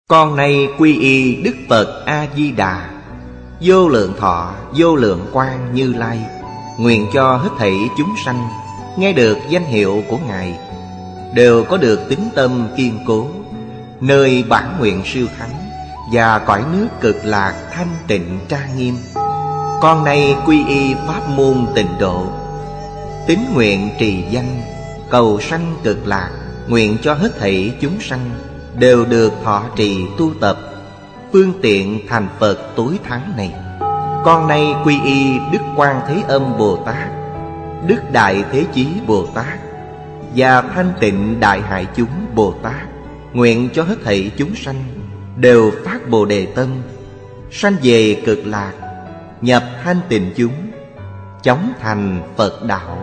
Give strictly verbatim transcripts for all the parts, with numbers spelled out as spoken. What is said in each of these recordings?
Con nay quy y Đức Phật A-di-đà, vô lượng thọ vô lượng quang Như Lai. Nguyện cho hết thảy chúng sanh nghe được danh hiệu của Ngài đều có được tín tâm kiên cố, nơi bản nguyện siêu thắng và cõi nước cực lạc thanh tịnh trang nghiêm. Con nay quy y pháp môn Tịnh Độ, tín nguyện trì danh cầu sanh cực lạc. Nguyện cho hết thảy chúng sanh đều được thọ trì tu tập phương tiện thành Phật tối thắng này. Con nay quy y Đức Quan Thế Âm Bồ Tát, Đức Đại Thế Chí Bồ Tát và Thanh Tịnh Đại Hải Chúng Bồ Tát. Nguyện cho hết thảy chúng sanh đều phát Bồ Đề tâm, sanh về cực lạc, nhập thanh tịnh chúng, chóng thành Phật đạo.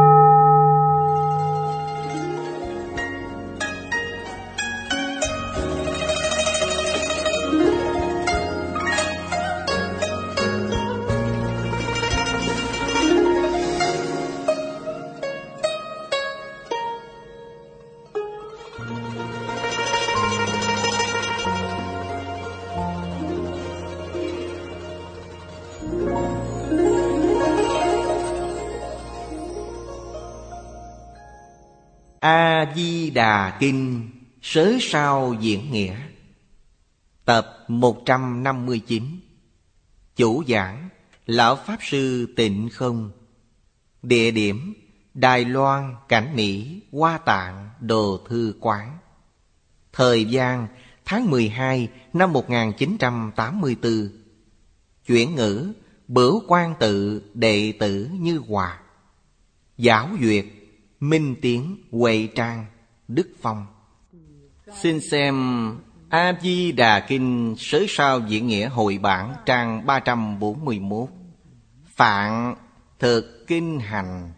A-di-đà Kinh Sớ Sao Diễn Nghĩa, tập một trăm năm mươi chín. Chủ giảng Lão Pháp Sư Tịnh Không. Địa điểm Đài Loan, Cảnh Mỹ, Hoa Tạng, Đồ Thư Quán. Thời gian tháng mười hai năm một nghìn chín trăm tám mươi tư. Chuyển ngữ Bửu Quan Tự đệ tử Như Hòa. Giáo duyệt Minh Tiến, Huệ Trang, Đức Phong. Xin xem A-di-đà Kinh Sớ Sao Diễn Nghĩa hội bản trang ba trăm bốn mươi mốt. Phạn thực kinh hành.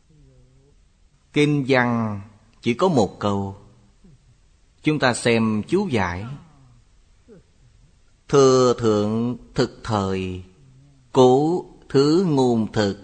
Kinh văn chỉ có một câu. Chúng ta xem chú giải. Thừa thượng thực thời, cố thứ ngôn thực.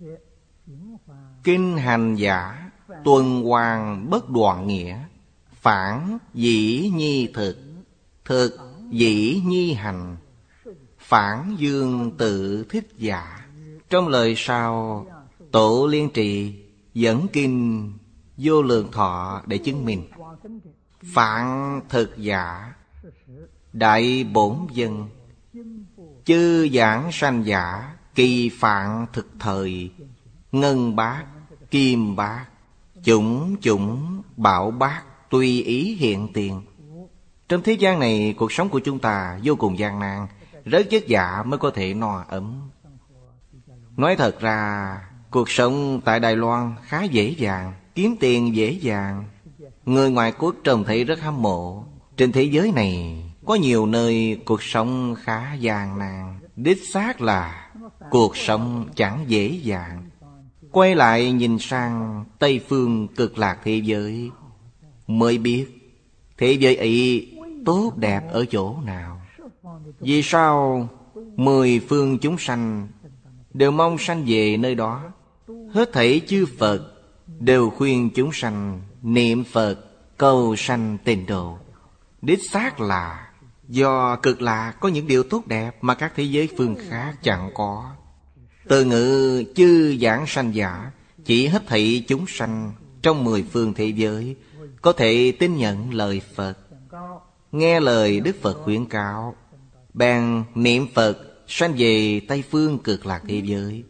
Kinh hành giả tuần hoàn bất đoạn nghĩa. Phản dĩ nhi thực, thực dĩ nhi hành. Phản dương tự thích giả. Trong lời sau, Tổ Liên Trì dẫn kinh Vô Lượng Thọ để chứng minh. Phản thực giả, đại bổn dân. Chư giảng sanh giả, kỳ phạn thực thời. Ngân bát, kim bát, chủng chủng bảo bát, tùy ý hiện tiền. Trong thế gian này, cuộc sống của chúng ta vô cùng gian nan, rất vất vả mới có thể no ấm. Nói thật ra, cuộc sống tại Đài Loan khá dễ dàng, kiếm tiền dễ dàng. Người ngoại quốc trông thấy rất hâm mộ. Trên thế giới này có nhiều nơi cuộc sống khá gian nan. Đích xác là cuộc sống chẳng dễ dàng. Quay lại nhìn sang Tây phương cực lạc thế giới, mới biết thế giới ấy tốt đẹp ở chỗ nào. Vì sao mười phương chúng sanh đều mong sanh về nơi đó? Hết thảy chư Phật đều khuyên chúng sanh niệm Phật cầu sanh Tịnh Độ. Đích xác là do cực lạc có những điều tốt đẹp mà các thế giới phương khác chẳng có. Từ ngữ chư giảng sanh giả chỉ hết thảy chúng sanh trong mười phương thế giới có thể tin nhận lời Phật, nghe lời Đức Phật khuyến cáo, bèn niệm Phật sanh về Tây phương cực lạc thế giới.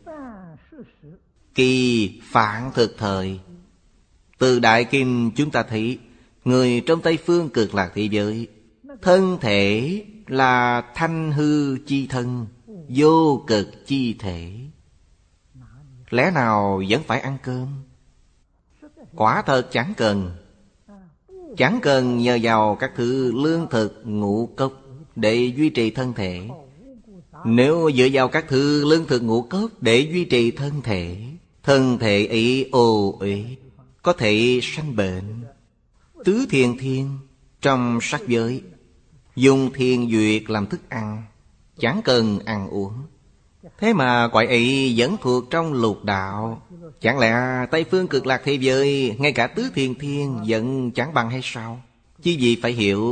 Kỳ phạn thực thời. Từ Đại Kinh chúng ta thấy người trong Tây phương cực lạc thế giới thân thể là thanh hư chi thân, vô cực chi thể. Lẽ nào vẫn phải ăn cơm? Quả thật chẳng cần. Chẳng cần nhờ vào các thứ lương thực ngũ cốc để duy trì thân thể. Nếu dựa vào các thứ lương thực ngũ cốc để duy trì thân thể, thân thể ấy ô uế, có thể sanh bệnh. Tứ Thiền Thiên trong sắc giới dùng thiền duyệt làm thức ăn, chẳng cần ăn uống. Thế mà cõi ấy vẫn thuộc trong lục đạo. Chẳng lẽ Tây phương cực lạc thế giới ngay cả Tứ Thiền Thiên vẫn chẳng bằng hay sao? Chứ gì phải hiểu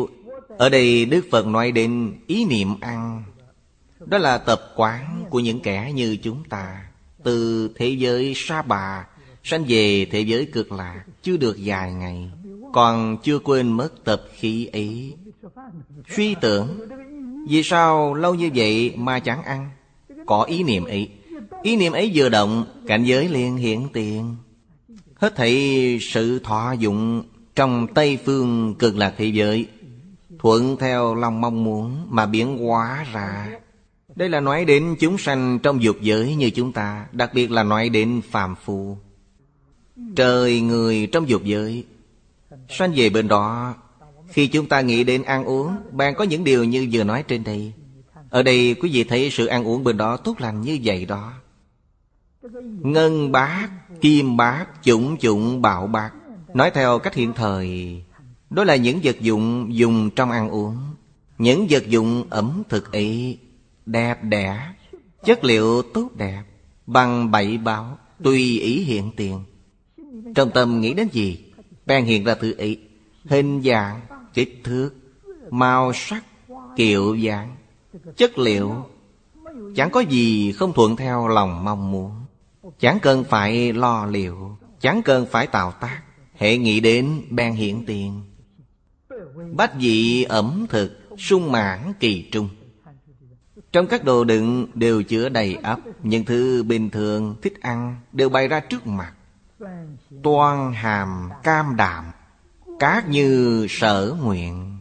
Ở đây Đức Phật nói đến ý niệm ăn. Đó là tập quán của những kẻ như chúng ta. Từ thế giới Sa Bà sanh về thế giới Cực Lạc chưa được vài ngày, còn chưa quên mất tập khí ấy. Suy tưởng, vì sao lâu như vậy mà chẳng ăn? Có ý niệm ấy. Ý niệm ấy vừa động, cảnh giới liền hiện tiền. Hết thảy sự thọ dụng trong Tây Phương Cực Lạc thế giới thuận theo lòng mong muốn mà biến hóa ra. Đây là nói đến chúng sanh trong dục giới như chúng ta, đặc biệt là nói đến phàm phu. Trời người trong dục giới sanh về bên đó. Khi chúng ta nghĩ đến ăn uống, bạn có những điều như vừa nói trên đây. Ở đây quý vị thấy sự ăn uống bên đó tốt lành như vậy đó. Ngân bát, kim bát, chủng chủng bạo bát. Nói theo cách hiện thời, đó là những vật dụng dùng trong ăn uống. Những vật dụng ẩm thực ấy đẹp đẽ, chất liệu tốt đẹp, bằng bảy báo, tùy ý hiện tiền. Trong tâm nghĩ đến gì, bèn hiện ra thứ ấy. Hình dạng, kích thước, màu sắc, kiểu dáng, chất liệu, chẳng có gì không thuận theo lòng mong muốn. Chẳng cần phải lo liệu, chẳng cần phải tạo tác, hệ nghĩ đến bèn hiện tiền. Bách vị ẩm thực, sung mãn kỳ trung. Trong các đồ đựng đều chứa đầy ắp. Những thứ bình thường thích ăn đều bày ra trước mặt. Toan hàm cam đạm, cát như sở nguyện.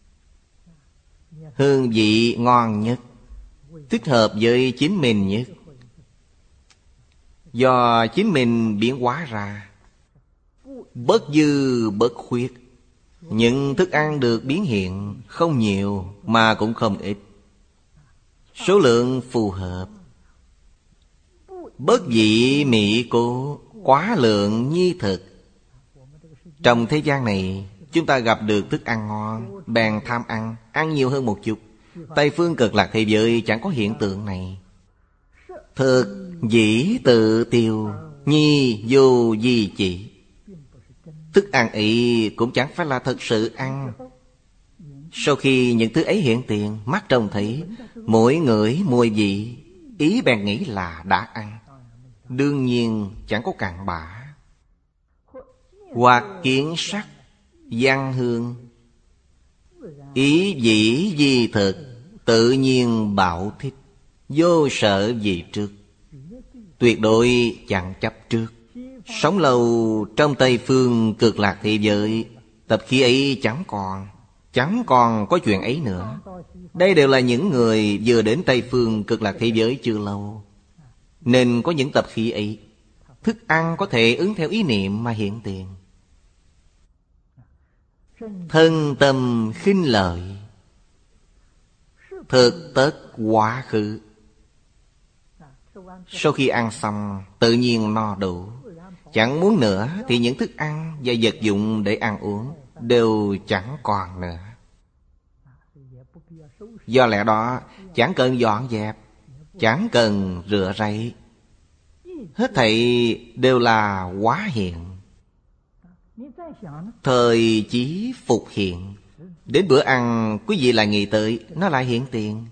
Hương vị ngon nhất, thích hợp với chính mình nhất, do chính mình biến hóa ra. Bất dư bất khuyết. Những thức ăn được biến hiện không nhiều mà cũng không ít, số lượng phù hợp. Bất dị mỹ cố, quá lượng nhi thực. Trong thế gian này, chúng ta gặp được thức ăn ngon, bèn tham ăn, ăn nhiều hơn một chút. Tây Phương Cực Lạc thế giới chẳng có hiện tượng này. Thực dĩ tự tiêu, nhi vô di chỉ. Thức ăn ấy cũng chẳng phải là thật sự ăn. Sau khi những thứ ấy hiện tiền, mắt trông thấy, mỗi ngửi mùi vị, ý bèn nghĩ là đã ăn. Đương nhiên chẳng có cặn bã. Hoặc kiến sắc, văn hương, ý dĩ di thực, tự nhiên bảo thích, vô sợ gì trước. Tuyệt đối chẳng chấp trước. Sống lâu trong Tây Phương Cực Lạc thế giới, tập khí ấy chẳng còn, chẳng còn có chuyện ấy nữa. Đây đều là những người vừa đến Tây Phương Cực Lạc thế giới chưa lâu, nên có những tập khí ấy. Thức ăn có thể ứng theo ý niệm mà hiện tiền. Thân tâm khinh lợi, thực tất quá khứ. Sau khi ăn xong, tự nhiên no đủ. Chẳng muốn nữa thì những thức ăn và vật dụng để ăn uống đều chẳng còn nữa. Do lẽ đó, chẳng cần dọn dẹp, chẳng cần rửa ráy. Hết thảy đều là hóa hiện. Thời chí phục hiện. Đến bữa ăn, quý vị lại nghĩ tới, nó lại hiện tiền.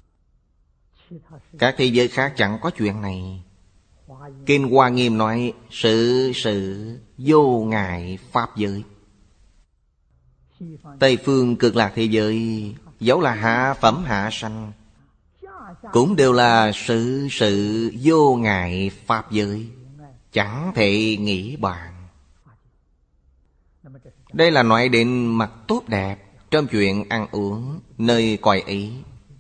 Các thế giới khác chẳng có chuyện này. Kinh Hoa Nghiêm nói, sự sự vô ngại pháp giới. Tây Phương Cực Lạc thế giới, dẫu là hạ phẩm hạ sanh, cũng đều là sự sự vô ngại pháp giới, chẳng thể nghĩ bàn. Đây là nói đến mặt tốt đẹp trong chuyện ăn uống, nơi cõi ấy.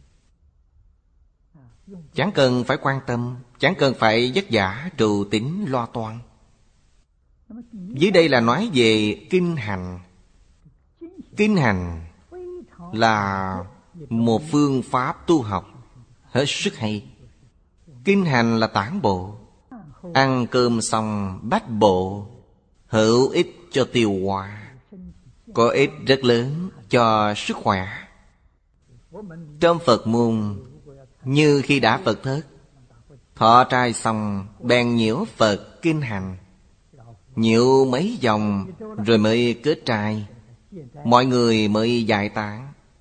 Chẳng cần phải quan tâm, chẳng cần phải vất vả trù tính lo toan. Dưới đây là nói về kinh hành. Kinh hành là một phương pháp tu học hết sức hay. Kinh hành là tản bộ. Ăn cơm xong bách bộ, hữu ích cho tiêu hóa, có ích rất lớn cho sức khỏe. Trong Phật môn, như khi đã Phật thất, thọ trai xong bèn nhiễu Phật kinh hành, nhiễu mấy vòng rồi mới kết trai. Mọi người mới giải tán.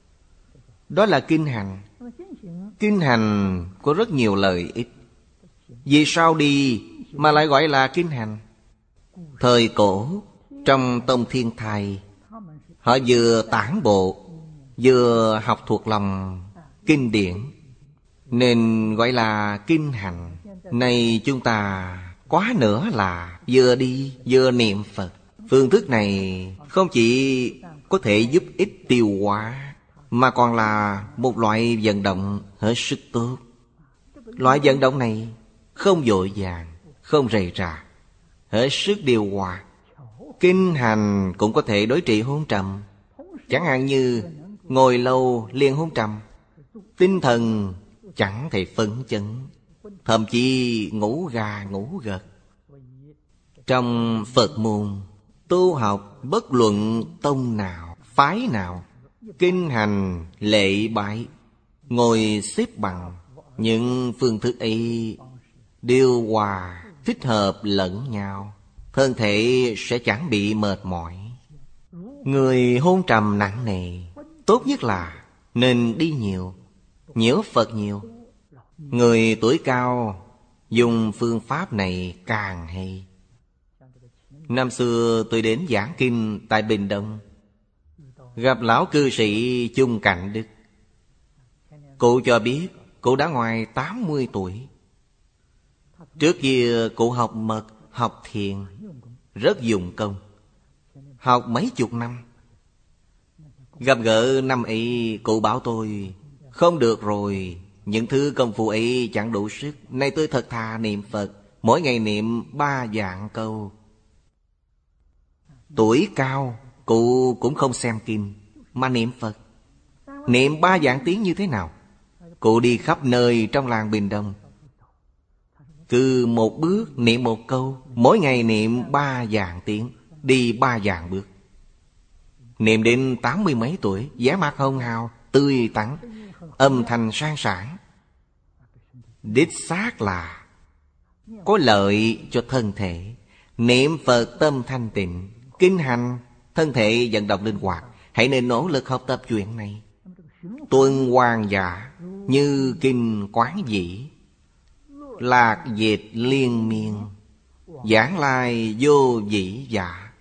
Đó là kinh hành. Kinh hành có rất nhiều lợi ích. Vì sao đi mà lại gọi là kinh hành? Thời cổ, trong tông Thiên Thai, họ vừa tản bộ, vừa học thuộc lòng kinh điển, nên gọi là kinh hành. Nay chúng ta quá nữa là vừa đi vừa niệm Phật. Phương thức này không chỉ có thể giúp ích tiêu hóa, mà còn là một loại vận động hết sức tốt. Loại vận động này không vội vàng, không rầy rà, hết sức điều hòa. Kinh hành cũng có thể đối trị hôn trầm. Chẳng hạn như ngồi lâu liền hôn trầm, tinh thần chẳng thể phấn chấn, thậm chí ngủ gà ngủ gật. Trong Phật môn tu học, bất luận tông nào, phái nào, kinh hành, lễ bái, ngồi xếp bằng, những phương thức ấy điều hòa, thích hợp lẫn nhau, thân thể sẽ chẳng bị mệt mỏi. Người hôn trầm nặng nề, tốt nhất là nên đi nhiều, nhiễu Phật nhiều. Người tuổi cao dùng phương pháp này càng hay. Năm xưa tôi đến giảng kinh tại Bình Đông, gặp lão cư sĩ Chung Cạnh Đức. Cụ cho biết cụ đã ngoài tám mươi tuổi. Trước kia cụ học mật, học thiền, rất dùng công, học mấy chục năm. Gặp gỡ năm ấy, cụ bảo tôi không được rồi, những thứ công phu ấy chẳng đủ sức. Nay tôi thật thà niệm Phật, mỗi ngày niệm ba vạn câu. Tuổi cao, cụ cũng không xem kinh mà niệm Phật. Niệm ba vạn tiếng như thế nào? Cụ đi khắp nơi trong làng Bình Đông, cứ một bước niệm một câu, mỗi ngày niệm ba vạn tiếng, đi ba vạn bước. Niệm đến tám mươi mấy tuổi, vẻ mặt hồng hào, tươi tắn, âm thanh sang sảng. Đích xác là có lợi cho thân thể. Niệm Phật tâm thanh tịnh, kinh hành, thân thể vận động linh hoạt. Hãy nên nỗ lực học tập chuyện này. Tuần hoàn giả như kinh Quán Dĩ, lạc diệt liên miên, giảng lai vô dĩ giả.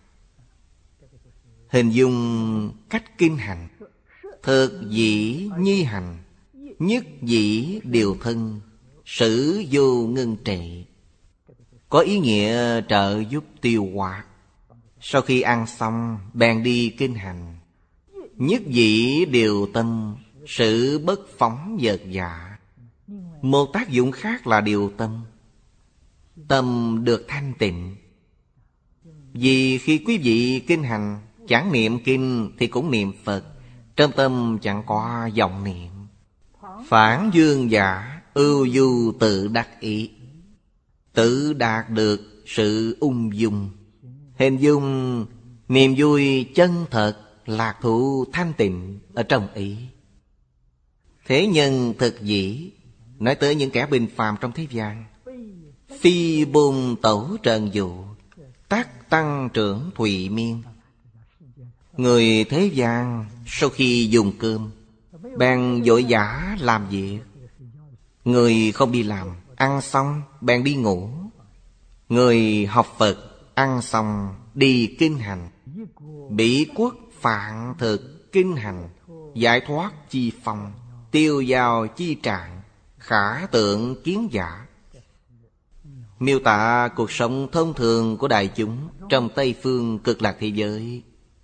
Hình dung cách kinh hành: thực dĩ nhi hành, nhất dĩ điều thân, sử vô ngưng trệ. Có ý nghĩa trợ giúp tiêu hóa. Sau khi ăn xong bèn đi kinh hành. Nhất dĩ điều tâm, sự bất phóng dật dạ. Một tác dụng khác là điều tâm. Tâm được thanh tịnh. Vì khi quý vị kinh hành, chẳng niệm kinh thì cũng niệm Phật, trong tâm chẳng có vọng niệm. Phản dương giả, ưu du tự đắc ý, tự đạt được sự ung dung. Hình dung niềm vui chân thật, lạc thú thanh tịnh ở trong ý. Thế nhân thực dĩ, nói tới những kẻ bình phàm trong thế gian. Phi bồn tẩu trần dụ, tác tăng trưởng thùy miên. Người thế gian sau khi dùng cơm, bèn vội vã làm việc. Người không đi làm, ăn xong bèn đi ngủ. Người học Phật, ăn xong đi kinh hành. Bỉ quốc phạn thực kinh hành, giải thoát chi phong, tiêu dao chi trạng, khả tượng kiến giả. Miêu tả cuộc sống thông thường của đại chúng trong Tây phương cực lạc thế giới.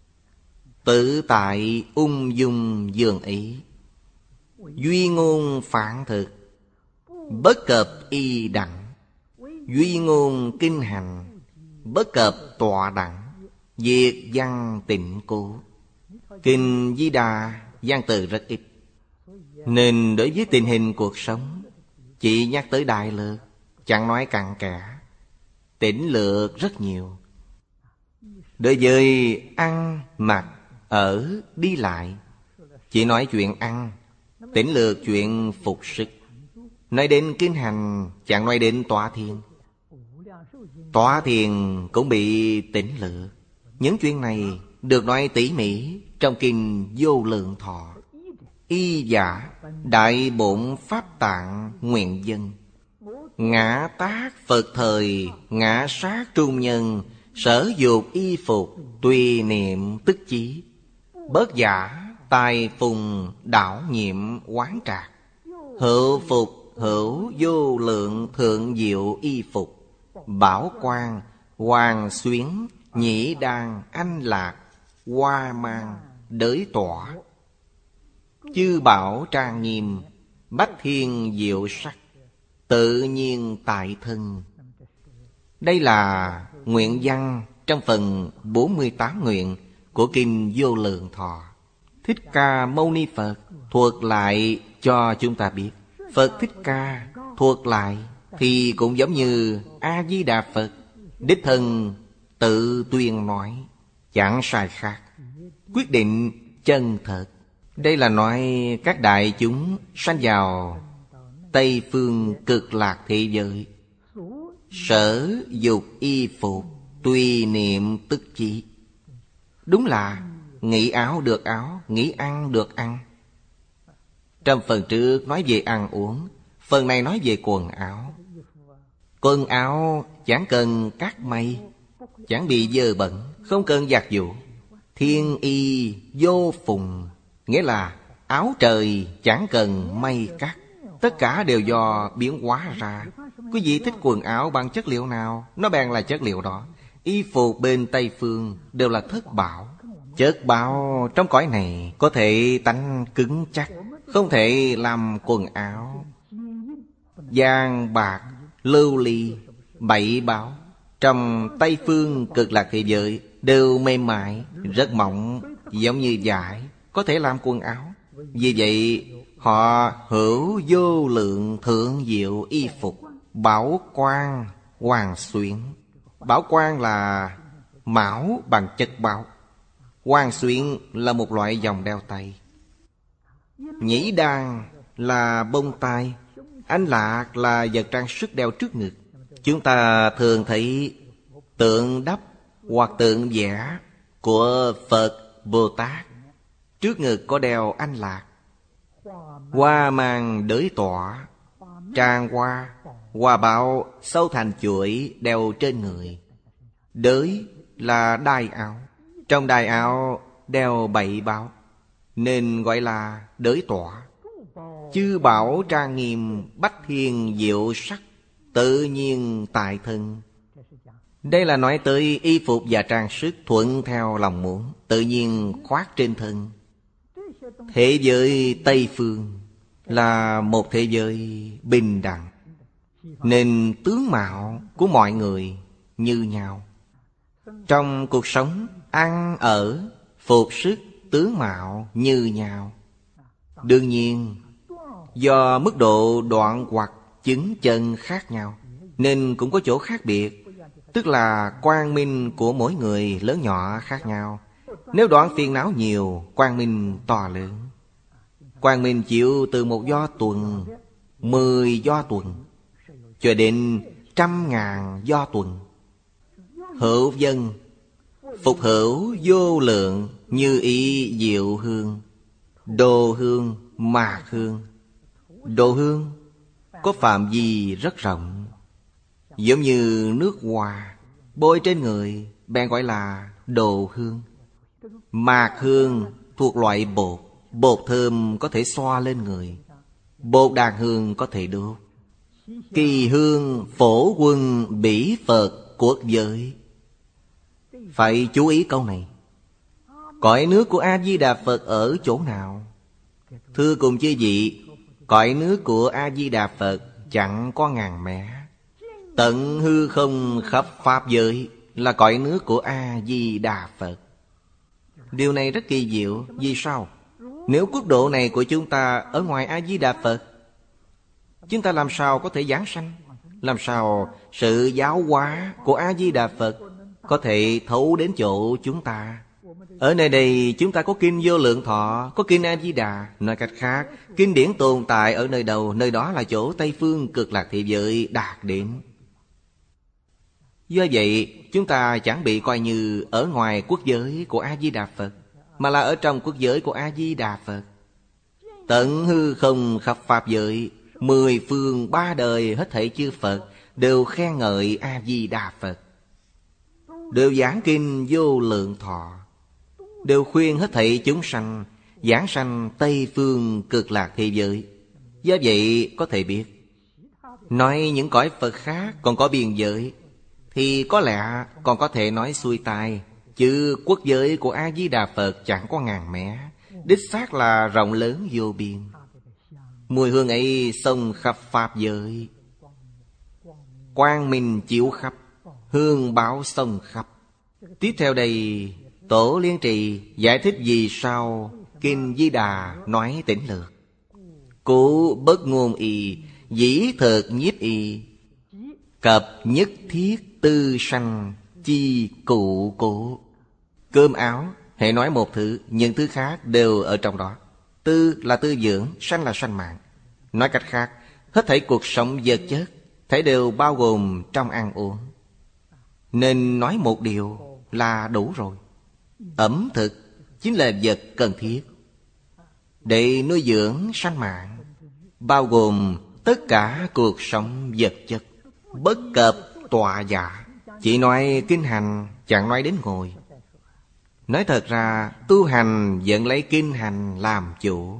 Tự tại ung dung dường ý, duy ngôn phạn thực, bất cập y đẳng. Duy ngôn kinh hành, bất cập tọa đẳng, diệt văn tịnh cố. Kinh Di Đà văn từ rất ít, nên đối với tình hình cuộc sống chỉ nhắc tới đại lược, chẳng nói cặn kẽ. Tỉnh lược rất nhiều. Đối với ăn, mặc, ở, đi lại, chỉ nói chuyện ăn, tỉnh lược chuyện phục sức. Nói đến kinh hành, chẳng nói đến tọa thiền. Tọa thiền cũng bị tỉnh lược. Những chuyện này được nói tỉ mỉ trong kinh Vô Lượng Thọ. Y giả đại bổn pháp tạng nguyện dân. Ngã tác Phật thời, ngã sát trung nhân. Sở dục y phục, tùy niệm tức chí. Bớt giả tài phùng, đảo nhiệm quán trạc. Hữu phục hữu vô lượng thượng diệu y phục. Bảo quang hoàng xuyến, nhĩ đan anh lạc. Hoa mang đới tỏa. Chư bảo trang nghiêm, bách thiên diệu sắc. Tự nhiên tại thân. Đây là nguyện văn trong phần bốn mươi tám nguyện của Kinh Vô Lượng Thọ. Thích Ca Mâu Ni Phật thuật lại cho chúng ta biết. Phật Thích Ca thuật lại thì cũng giống như A-di-đà Phật đích thân tự tuyên nói, chẳng sai khác, quyết định chân thật. Đây là nói các đại chúng sanh vào Tây phương cực lạc thế giới. Sở dục y phục, tùy niệm tức chí. Đúng là nghĩ áo được áo, nghĩ ăn được ăn. Trong phần trước nói về ăn uống, phần này nói về quần áo. Quần áo chẳng cần cắt may, chẳng bị dơ bẩn, không cần giặt giũ. Thiên y vô phùng, nghĩa là áo trời chẳng cần may cắt, tất cả đều do biến hóa ra. Quý vị thích quần áo bằng chất liệu nào, nó bèn là chất liệu đó. Y phục bên Tây phương đều là thất bảo. Chất bảo trong cõi này có thể tánh cứng chắc, không thể làm quần áo. Vàng bạc lưu ly bảy bảo trong Tây phương cực lạc thế giới đều mềm mại, rất mỏng, giống như vải, có thể làm quần áo. Vì vậy họ hữu vô lượng thượng diệu y phục. Bảo quang hoàng xuyến. Bảo quang là mão bằng chất bảo. Hoàng xuyến là một loại vòng đeo tay. Nhĩ đan là bông tai. Anh lạc là vật trang sức đeo trước ngực. Chúng ta thường thấy tượng đắp hoặc tượng vẽ của Phật Bồ Tát, trước ngực có đeo anh lạc. Hoa mang đới tỏa, tràng hoa, hoa bảo sâu thành chuỗi đeo trên người. Đới là đai áo, trong đai áo đeo bảy bảo, nên gọi là đới tỏa. Chư bảo trang nghiêm, bách thiên diệu sắc, tự nhiên tại thân. Đây là nói tới y phục và trang sức thuận theo lòng muốn, tự nhiên khoác trên thân. Thế giới Tây phương là một thế giới bình đẳng, nên tướng mạo của mọi người như nhau. Trong cuộc sống ăn ở, phục sức, tướng mạo như nhau. Đương nhiên do mức độ đoạn hoặc chứng chân khác nhau, nên cũng có chỗ khác biệt. Tức là quang minh của mỗi người lớn nhỏ khác nhau. Nếu đoạn phiền não nhiều, quang minh to lớn. Quang minh chịu từ một do tuần, mười do tuần, cho đến trăm ngàn do tuần. Hữu dân phục hữu vô lượng, như ý diệu hương. Đồ hương, mạc hương. Đồ hương có phạm vi rất rộng, giống như nước hoa bôi trên người, bèn gọi là đồ hương. Mạc hương thuộc loại bột, bột thơm có thể xoa lên người. Bột đàn hương có thể đốt. Kỳ hương phổ quân bỉ Phật quốc giới. Phải chú ý câu này. Cõi nước của A-di-đà Phật ở chỗ nào? Thưa cùng chư vị, cõi nước của A-di-đà Phật chẳng có ngàn mé. Tận hư không khắp pháp giới là cõi nước của A-di-đà Phật. Điều này rất kỳ diệu. Vì sao? Nếu quốc độ này của chúng ta ở ngoài A-di-đà Phật, chúng ta làm sao có thể giảng sanh? Làm sao sự giáo hóa của A-di-đà Phật có thể thấu đến chỗ chúng ta? Ở nơi đây chúng ta có Kinh Vô Lượng Thọ, có Kinh A-di-đà. Nói cách khác, kinh điển tồn tại ở nơi đâu, nơi đó là chỗ Tây phương cực lạc thế giới đạt đến. Do vậy chúng ta chẳng bị coi như ở ngoài quốc giới của A-di-đà Phật, mà là ở trong quốc giới của A-di-đà Phật. Tận hư không khắp pháp giới, mười phương ba đời hết thảy chư Phật đều khen ngợi A-di-đà Phật, đều giảng kinh vô lượng thọ, đều khuyên hết thảy chúng sanh giảng sanh Tây phương cực lạc thế giới. Do vậy có thể biết, nói những cõi Phật khác còn có biên giới thì có lẽ còn có thể nói xuôi tai, chứ quốc giới của A-di-đà Phật chẳng có ngàn mé, đích xác là rộng lớn vô biên. Mùi hương ấy xông khắp pháp giới, quang minh chiếu khắp, hương báo xông khắp. Tiếp theo đây, Tổ Liên Trì giải thích vì sao Kinh Di Đà nói tỉnh lược. Cố bất ngôn y, dĩ thực nhiếp y, cập nhất thiết tư sanh, chi cụ cố. Cơm áo, hãy nói một thứ, những thứ khác đều ở trong đó. Tư là tư dưỡng, sanh là sanh mạng. Nói cách khác, hết thảy cuộc sống vật chất, thảy đều bao gồm trong ăn uống. Nên nói một điều là đủ rồi. Ẩm thực chính là vật cần thiết để nuôi dưỡng sanh mạng, bao gồm tất cả cuộc sống vật chất. Bất cập tọa giả, chỉ nói kinh hành, chẳng nói đến ngồi. Nói thật ra, tu hành vẫn lấy kinh hành làm chủ.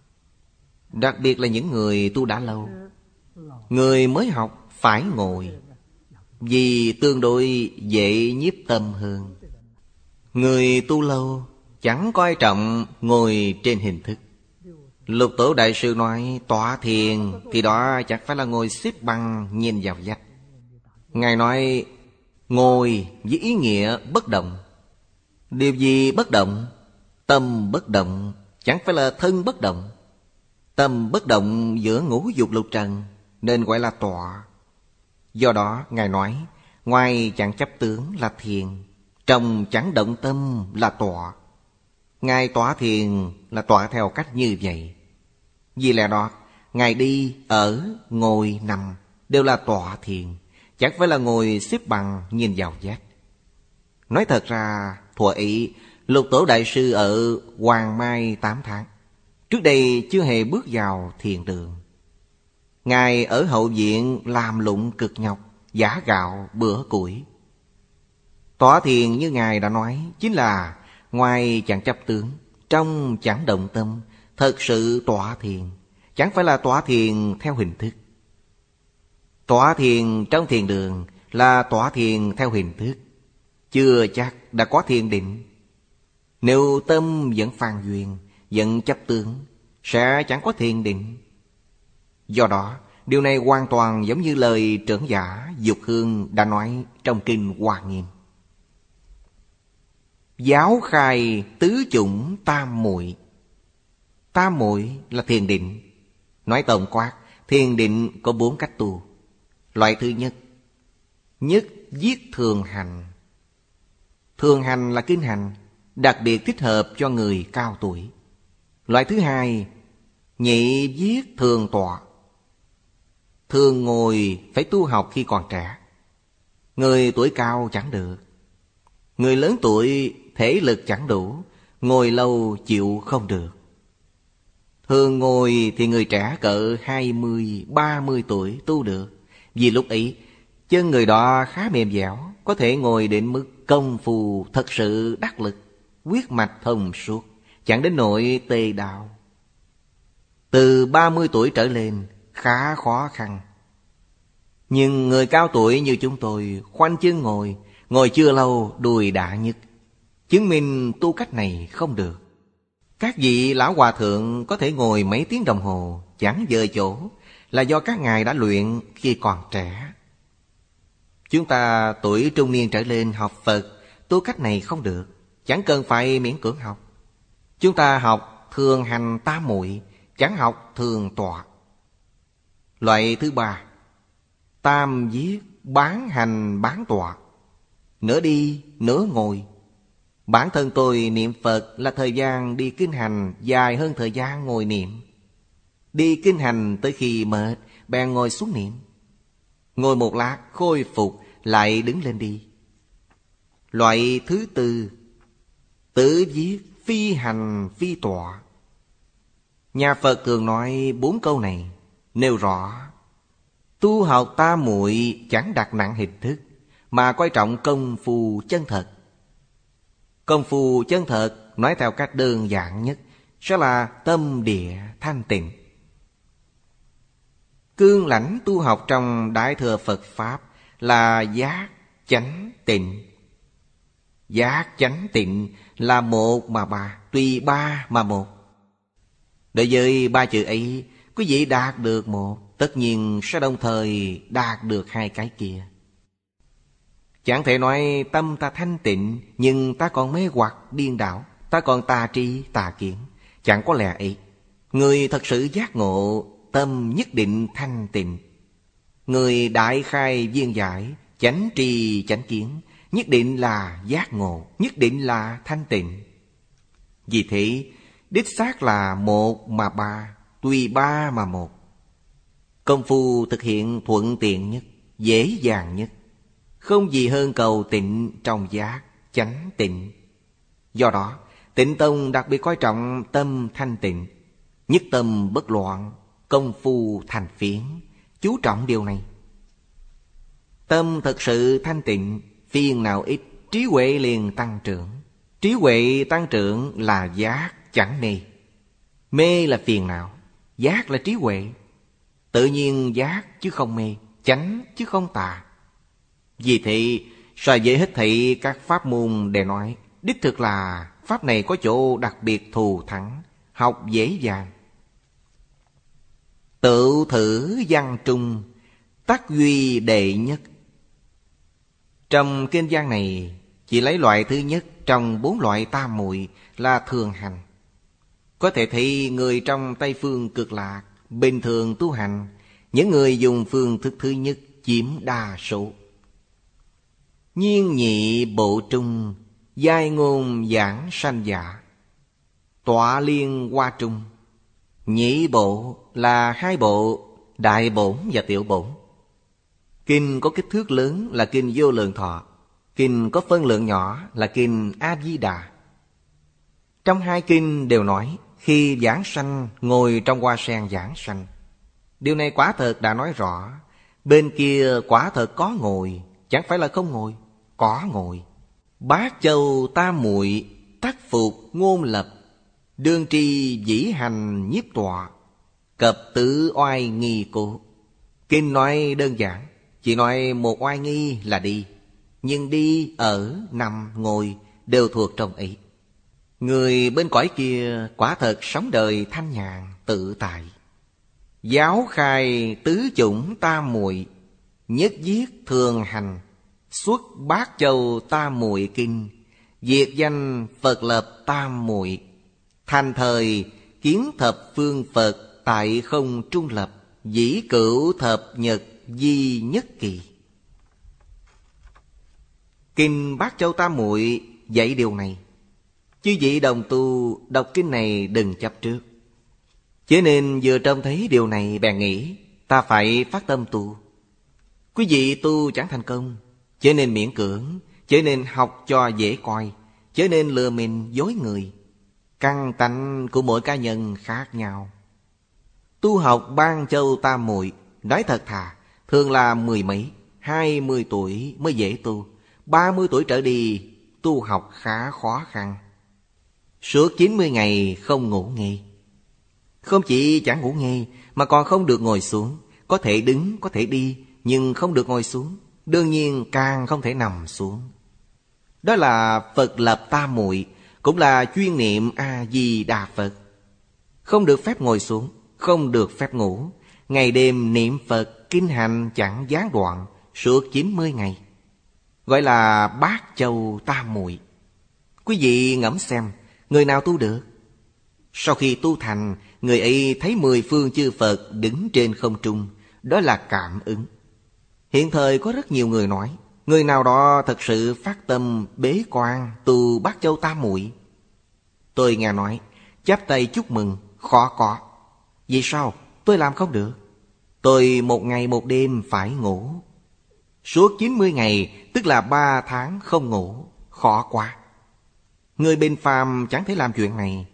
Đặc biệt là những người tu đã lâu. Người mới học phải ngồi, vì tương đối dễ nhiếp tâm hơn. Người tu lâu chẳng coi trọng ngồi trên hình thức. Lục Tổ Đại Sư nói tọa thiền thì đó chẳng phải là ngồi xếp bằng nhìn vào vách. Ngài nói ngồi với ý nghĩa bất động. Điều gì bất động? Tâm bất động, chẳng phải là thân bất động. Tâm bất động giữa ngũ dục lục trần, nên gọi là tọa. Do đó Ngài nói ngoài chẳng chấp tướng là thiền, trong chẳng động tâm là tọa. Ngài tọa thiền là tọa theo cách như vậy. Vì lẽ đó Ngài đi, ở, ngồi, nằm đều là tọa thiền, chẳng phải là ngồi xếp bằng nhìn vào vách. Nói thật ra, thuở ấy Lục Tổ Đại Sư ở Hoàng Mai tám tháng, trước đây chưa hề bước vào thiền đường. Ngài ở hậu viện làm lụng cực nhọc, giã gạo bữa củi. Tọa thiền như Ngài đã nói, chính là ngoài chẳng chấp tướng, trong chẳng động tâm, thật sự tọa thiền, chẳng phải là tọa thiền theo hình thức. Tọa thiền trong thiền đường là tọa thiền theo hình thức, chưa chắc đã có thiền định. Nếu tâm vẫn phàn duyên, vẫn chấp tướng, sẽ chẳng có thiền định. Do đó, điều này hoàn toàn giống như lời trưởng giả Dục Hương đã nói trong Kinh Hoa Nghiêm. Giáo khai tứ chủng tam muội. Tam muội là thiền định. Nói tổng quát, thiền định có bốn cách tu. Loại thứ nhất, nhất viết thường hành. Thường hành là kinh hành, đặc biệt thích hợp cho người cao tuổi. Loại thứ hai, nhị viết thường tọa. Thường ngồi phải tu học khi còn trẻ. Người tuổi cao chẳng được. Người lớn tuổi thể lực chẳng đủ, ngồi lâu chịu không được. Thường ngồi thì người trẻ cỡ hai mươi, ba mươi tuổi tu được. Vì lúc ấy, chân người đó khá mềm dẻo, có thể ngồi đến mức công phu thật sự đắc lực, huyết mạch thông suốt, chẳng đến nỗi tê đau. Từ ba mươi tuổi trở lên khá khó khăn. Nhưng người cao tuổi như chúng tôi khoanh chân ngồi, ngồi chưa lâu đùi đã nhức, chứng minh tu cách này không được. Các vị lão hòa thượng có thể ngồi mấy tiếng đồng hồ chẳng dời chỗ, là do các ngài đã luyện khi còn trẻ. Chúng ta tuổi trung niên trở lên học Phật, tu cách này không được, chẳng cần phải miễn cưỡng học. Chúng ta học thường hành tam muội, chẳng học thường tọa. Loại thứ ba, tam viết bán hành bán tọa. Nửa đi, nửa ngồi. Bản thân tôi niệm Phật là thời gian đi kinh hành dài hơn thời gian ngồi niệm. Đi kinh hành tới khi mệt, bèn ngồi xuống niệm. Ngồi một lát khôi phục, lại đứng lên đi. Loại thứ tư, tự viết phi hành phi tọa. Nhà Phật thường nói bốn câu này, nêu rõ tu học tam muội chẳng đặt nặng hình thức, mà coi trọng công phu chân thật. Công phu chân thật nói theo cách đơn giản nhất sẽ là tâm địa thanh tịnh. Cương lãnh tu học trong Đại Thừa Phật Pháp là giác chánh tịnh. Giác chánh tịnh là một mà ba, tuy ba mà một. Đối với ba chữ ấy, quý vị đạt được một, tất nhiên sẽ đồng thời đạt được hai cái kia. Chẳng thể nói tâm ta thanh tịnh, nhưng ta còn mê hoặc điên đảo, ta còn tà tri tà kiến. Chẳng có lẽ ấy. Người thật sự giác ngộ, tâm nhất định thanh tịnh. Người đại khai viên giải, chánh tri chánh kiến, nhất định là giác ngộ, nhất định là thanh tịnh. Vì thế, đích xác là một mà ba, tuy ba mà một. Công phu thực hiện thuận tiện nhất, dễ dàng nhất. Không gì hơn cầu tịnh trong giác, chánh tịnh. Do đó, Tịnh Tông đặc biệt coi trọng tâm thanh tịnh, nhất tâm bất loạn, công phu thành phiến, chú trọng điều này. Tâm thật sự thanh tịnh, phiền não ít, trí huệ liền tăng trưởng. Trí huệ tăng trưởng là giác chẳng mê. Mê là phiền não, giác là trí huệ. Tự nhiên giác chứ không mê, chánh chứ không tà. Vì thế, so với hết thảy các pháp môn để nói, đích thực là pháp này có chỗ đặc biệt thù thắng, học dễ dàng. Tự thử văn trung, tắc duy đệ nhất. Trong kinh văn này, chỉ lấy loại thứ nhất trong bốn loại tam muội là thường hành. Có thể thấy người trong Tây Phương Cực Lạc bình thường tu hành, những người dùng phương thức thứ nhất chiếm đa số. Nhiên nhị bộ trung, giai ngôn giảng sanh giả. Tọa liên hoa trung. Nhị bộ là hai bộ, đại bổn và tiểu bổn. Kinh có kích thước lớn là kinh Vô Lượng Thọ, kinh có phân lượng nhỏ là kinh A Di Đà. Trong hai kinh đều nói khi giảng sanh ngồi trong hoa sen giảng sanh. Điều này quả thật đã nói rõ. Bên kia quả thật có ngồi, chẳng phải là không ngồi, có ngồi. Bát châu tam muội, tác phục ngôn lập, đương tri dĩ hành nhiếp tọa, cập tử oai nghi cố. Kinh nói đơn giản, chỉ nói một oai nghi là đi, nhưng đi, ở, nằm, ngồi đều thuộc trong ấy. Người bên cõi kia quả thật sống đời thanh nhàn, tự tại. Giáo khai tứ chủng tam muội, nhất viết thường hành, xuất bát châu tam muội kinh, diệt danh Phật lập tam muội, thành thời kiến thập phương Phật tại không trung lập, dĩ cửu thập nhật di nhất kỳ. Kinh Bát Châu Tam Muội dạy điều này. Chư vị đồng tu đọc kinh này đừng chấp trước. Cho nên vừa trông thấy điều này bèn nghĩ ta phải phát tâm tu. Quý vị tu chẳng thành công, cho nên miễn cưỡng, cho nên học cho dễ coi, cho nên lừa mình dối người. Căn tánh của mỗi cá nhân khác nhau. Tu học Ban Châu Tam Muội, nói thật thà, thường là mười mấy, hai mươi tuổi mới dễ tu, ba mươi tuổi trở đi tu học khá khó khăn. Suốt chín mươi ngày không ngủ nghỉ. Không chỉ chẳng ngủ nghỉ mà còn không được ngồi xuống, có thể đứng, có thể đi, nhưng không được ngồi xuống, đương nhiên càng không thể nằm xuống. Đó là Phật lập tam muội, cũng là chuyên niệm A Di Đà Phật. Không được phép ngồi xuống, không được phép ngủ, ngày đêm niệm Phật kinh hành chẳng gián đoạn suốt chín mươi ngày, gọi là Bát Châu Tam Muội. Quý vị ngẫm xem, người nào tu được? Sau khi tu thành, người ấy thấy mười phương chư Phật đứng trên không trung, đó là cảm ứng. Hiện thời có rất nhiều người nói, người nào đó thật sự phát tâm bế quan tu Bát Châu Tam Muội. Tôi nghe nói, chắp tay chúc mừng, khó có. Vì sao? Tôi làm không được. Tôi một ngày một đêm phải ngủ. Suốt chín mươi ngày, tức là ba tháng không ngủ, khó quá. Người bên phàm chẳng thể làm chuyện này.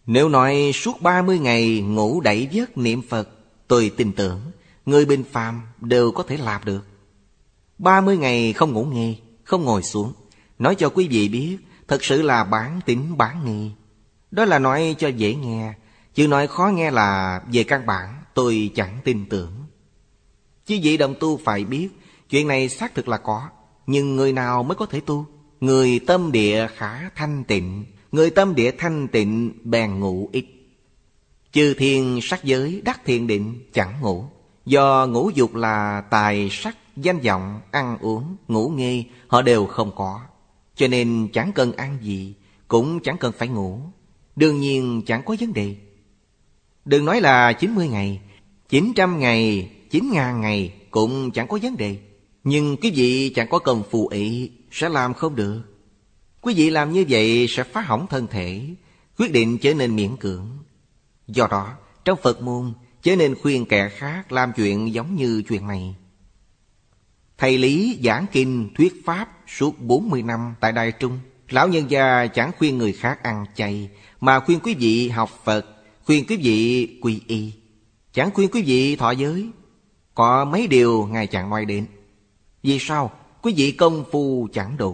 Nếu nói suốt ba mươi ngày ngủ đẩy giấc niệm Phật, tôi tin tưởng người bình phàm đều có thể làm được. ba mươi ngày không ngủ nghề, không ngồi xuống. Nói cho quý vị biết, thật sự là bản tính bản nghi. Đó là nói cho dễ nghe, chứ nói khó nghe là về căn bản tôi chẳng tin tưởng. Chứ vị đồng tu phải biết, chuyện này xác thực là có. Nhưng người nào mới có thể tu? Người tâm địa khả thanh tịnh. Người tâm địa thanh tịnh bèn ngủ ít. Chư thiên sắc giới đắc thiền định chẳng ngủ. Do ngũ dục là tài sắc, danh vọng, ăn uống, ngủ nghê, họ đều không có. Cho nên chẳng cần ăn gì, cũng chẳng cần phải ngủ. Đương nhiên chẳng có vấn đề. Đừng nói là chín mươi ngày, chín trăm ngày, chín ngàn ngày cũng chẳng có vấn đề. Nhưng quý vị chẳng có công phu ấy sẽ làm không được. Quý vị làm như vậy sẽ phá hỏng thân thể, quyết định trở nên miễn cưỡng. Do đó, trong Phật môn chớ nên khuyên kẻ khác làm chuyện giống như chuyện này. Thầy Lý giảng kinh thuyết pháp suốt bốn mươi năm tại Đài Trung. Lão nhân gia chẳng khuyên người khác ăn chay, mà khuyên quý vị học Phật, khuyên quý vị quy y. Chẳng khuyên quý vị thọ giới. Có mấy điều Ngài chẳng nói đến. Vì sao? Quý vị công phu chẳng đủ.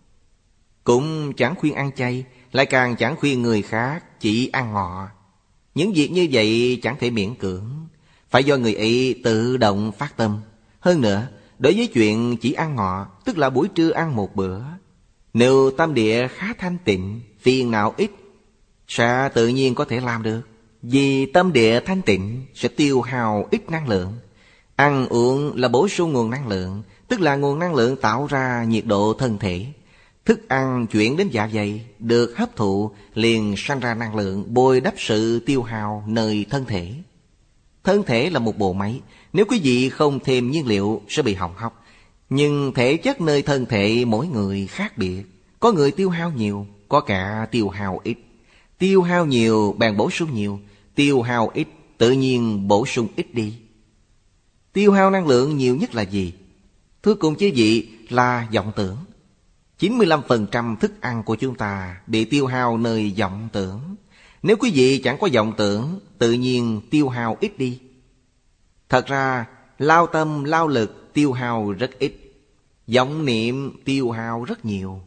Cũng chẳng khuyên ăn chay, lại càng chẳng khuyên người khác chỉ ăn ngọ. Những việc như vậy chẳng thể miễn cưỡng, phải do người ấy tự động phát tâm. Hơn nữa, đối với chuyện chỉ ăn ngọ, tức là buổi trưa ăn một bữa, nếu tâm địa khá thanh tịnh, phiền não ít, sẽ tự nhiên có thể làm được. Vì tâm địa thanh tịnh sẽ tiêu hao ít năng lượng. Ăn uống là bổ sung nguồn năng lượng, tức là nguồn năng lượng tạo ra nhiệt độ thân thể. Thức ăn chuyển đến dạ dày, được hấp thụ liền sanh ra năng lượng, bồi đắp sự tiêu hao nơi thân thể. Thân thể là một bộ máy, nếu quý vị không thêm nhiên liệu sẽ bị hỏng hóc. Nhưng thể chất nơi thân thể mỗi người khác biệt. Có người tiêu hao nhiều, có cả tiêu hao ít. Tiêu hao nhiều bèn bổ sung nhiều, tiêu hao ít tự nhiên bổ sung ít đi. Tiêu hao năng lượng nhiều nhất là gì? Thưa cùng quý vị là vọng tưởng. chín mươi lăm phần trăm thức ăn của chúng ta bị tiêu hao nơi vọng tưởng. Nếu quý vị chẳng có vọng tưởng, tự nhiên tiêu hao ít đi. Thật ra, lao tâm, lao lực tiêu hao rất ít. Vọng niệm tiêu hao rất nhiều.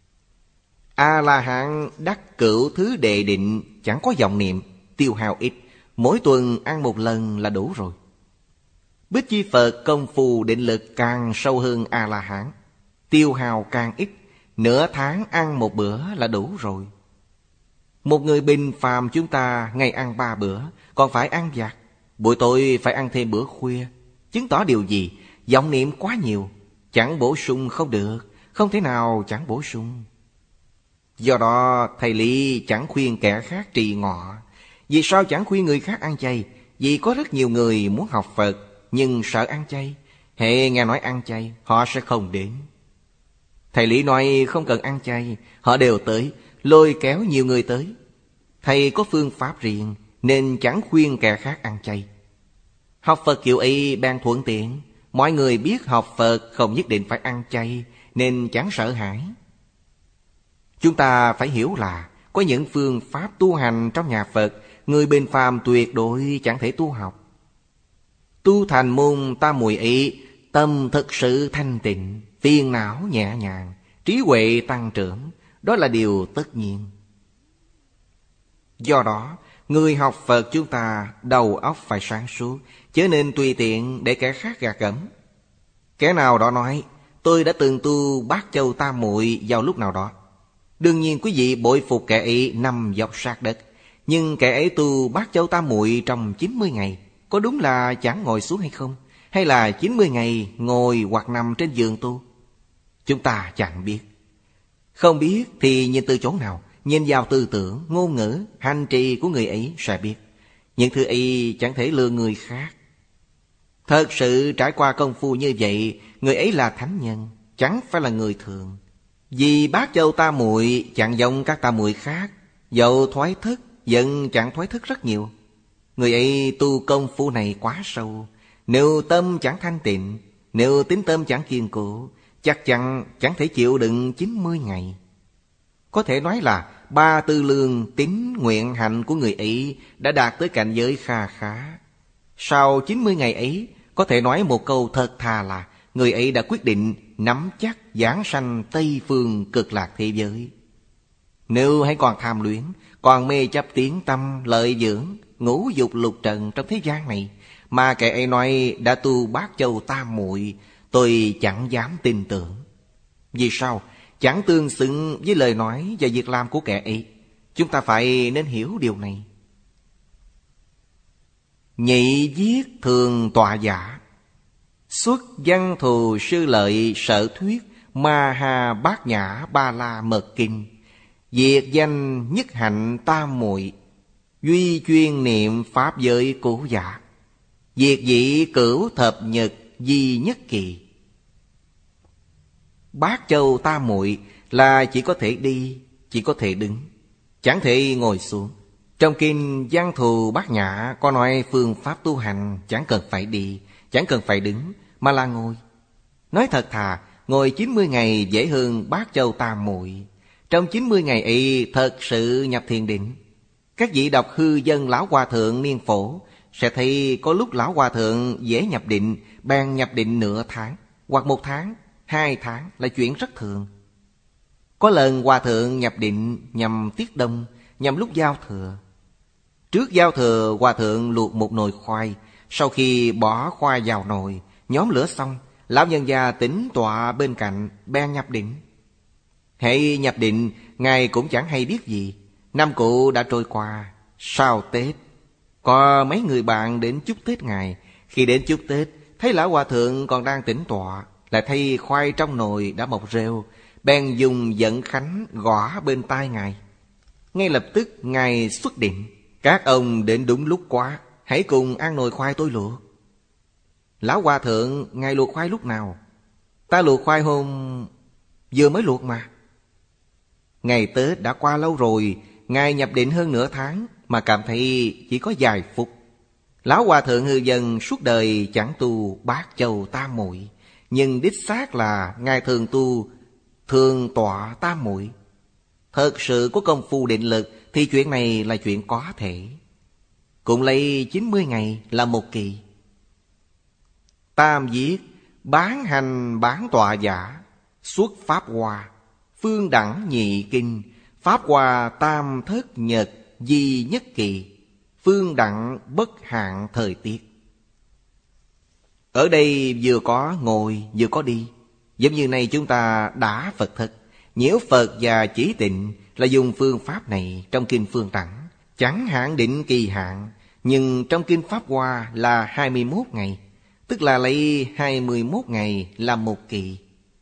A-la-hán đắc cửu thứ đệ định, chẳng có vọng niệm, tiêu hao ít. Mỗi tuần ăn một lần là đủ rồi. Bích Chi Phật công phu định lực càng sâu hơn A-la-hán, tiêu hao càng ít. Nửa tháng ăn một bữa là đủ rồi. Một người bình phàm chúng ta ngày ăn ba bữa, còn phải ăn vặt. Buổi tối phải ăn thêm bữa khuya. Chứng tỏ điều gì? Vọng niệm quá nhiều, chẳng bổ sung không được, không thể nào chẳng bổ sung. Do đó thầy Lý chẳng khuyên kẻ khác trì ngọ. Vì sao chẳng khuyên người khác ăn chay? Vì có rất nhiều người muốn học Phật nhưng sợ ăn chay. Hệ nghe nói ăn chay, họ sẽ không đến. Thầy Lý nói không cần ăn chay, họ đều tới, lôi kéo nhiều người tới. Thầy có phương pháp riêng nên chẳng khuyên kẻ khác ăn chay. Học Phật kiểu ấy ban thuận tiện. Mọi người biết học Phật không nhất định phải ăn chay, nên chẳng sợ hãi. Chúng ta phải hiểu là có những phương pháp tu hành trong nhà Phật, người bình phàm tuyệt đối chẳng thể tu học. Tu thành môn tam muội ấy, tâm thực sự thanh tịnh, phiền não nhẹ nhàng, trí huệ tăng trưởng, đó là điều tất nhiên. Do đó, người học Phật chúng ta đầu óc phải sáng suốt, chớ nên tùy tiện để kẻ khác gạt gẫm. Kẻ nào đó nói, tôi đã từng tu Bát Châu Tam Muội vào lúc nào đó. Đương nhiên quý vị bội phục kẻ ấy nằm dọc sát đất. Nhưng kẻ ấy tu Bát Châu Tam Muội trong chín mươi ngày, có đúng là chẳng ngồi xuống hay không? Hay là chín mươi ngày ngồi hoặc nằm trên giường tu? Chúng ta chẳng biết. Không biết thì nhìn từ chỗ nào? Nhìn vào tư tưởng, ngôn ngữ, hành trì của người ấy sẽ biết. Những thứ ấy chẳng thể lừa người khác. Thật sự trải qua công phu như vậy, người ấy là thánh nhân, chẳng phải là người thường. Vì Bát Châu Tam Muội chẳng giống các tam muội khác, dầu thoái thức, vẫn chẳng thoái thức rất nhiều. Người ấy tu công phu này quá sâu. Nếu tâm chẳng thanh tịnh, nếu tín tâm chẳng kiên cố, chắc chắn chẳng thể chịu đựng chín mươi ngày. Có thể nói là ba tư lương tín nguyện hạnh của người ấy đã đạt tới cảnh giới kha khá. Sau chín mươi ngày ấy, có thể nói một câu thật thà là người ấy đã quyết định nắm chắc giảng sanh Tây Phương Cực Lạc thế giới. Nếu hãy còn tham luyến, còn mê chấp tiếng tâm lợi dưỡng, ngũ dục lục trần trong thế gian này, mà kẻ ấy nói đã tu Bát Châu Tam Muội, tôi chẳng dám tin tưởng. Vì sao? Chẳng tương xứng với lời nói và việc làm của kẻ ấy. Chúng ta phải nên hiểu điều này. Nhị viết thường tọa giả, xuất văn thù sư lợi sở thuyết, ma ha bát nhã ba la mật kinh, diệt danh nhất hạnh tam muội, duy chuyên niệm pháp giới cũ giả, diệt dị cửu thập nhật di nhất kỳ. Bát Châu Tam Muội là chỉ có thể đi, chỉ có thể đứng, chẳng thể ngồi xuống. Trong kinh Văn Thù Bát Nhã có nói phương pháp tu hành chẳng cần phải đi, chẳng cần phải đứng, mà là ngồi. Nói thật thà, ngồi chín mươi ngày dễ hơn Bát Châu Tam Muội. Trong chín mươi ngày ấy thật sự nhập thiền định. Các vị đọc Hư Dân Lão Hòa Thượng Niên Phổ sẽ thấy có lúc Lão Hòa Thượng dễ nhập định, bèn nhập định nửa tháng, hoặc một tháng, hai tháng là chuyện rất thường. Có lần Hòa Thượng nhập định nhằm tiết đông, nhằm lúc giao thừa. Trước giao thừa, Hòa Thượng luộc một nồi khoai. Sau khi bỏ khoai vào nồi, nhóm lửa xong, lão nhân gia tĩnh tọa bên cạnh, bèn nhập định. Hãy nhập định, Ngài cũng chẳng hay biết gì. Năm cụ đã trôi qua. Sau Tết, có mấy người bạn đến chúc Tết Ngài. Khi đến chúc Tết, thấy lão Hòa Thượng còn đang tĩnh tọa, lại thấy khoai trong nồi đã mọc rêu, bèn dùng giận khánh gõ bên tai Ngài. Ngay lập tức Ngài xuất định: các ông đến đúng lúc quá, hãy cùng ăn nồi khoai tôi luộc. Lão Hòa Thượng, Ngài luộc khoai lúc nào? Ta luộc khoai hôm vừa mới luộc mà. Ngày Tết đã qua lâu rồi, Ngài nhập định hơn nửa tháng mà cảm thấy chỉ có vài phút. Lão Hòa Thượng Hư Dân suốt đời chẳng tu Bát Châu Tam Muội, nhưng đích xác là Ngài thường tu thường tọa tam muội. Thật sự có công phu định lực thì chuyện này là chuyện có thể. Cũng lấy chín mươi ngày là một kỳ. Tam viết bán hành bán tọa giả, xuất pháp hoa, phương đẳng nhị kinh, pháp hoa tam thất nhật di nhất kỳ, phương đẳng bất hạn thời tiết. Ở đây vừa có ngồi vừa có đi. Giống như này chúng ta đã Phật thất, nhiễu Phật và chỉ tịnh là dùng phương pháp này trong kinh Phương Đẳng. Chẳng hạn định kỳ hạn, nhưng trong kinh Pháp Hoa là hai mươi mốt ngày, tức là lấy hai mươi mốt ngày làm một kỳ.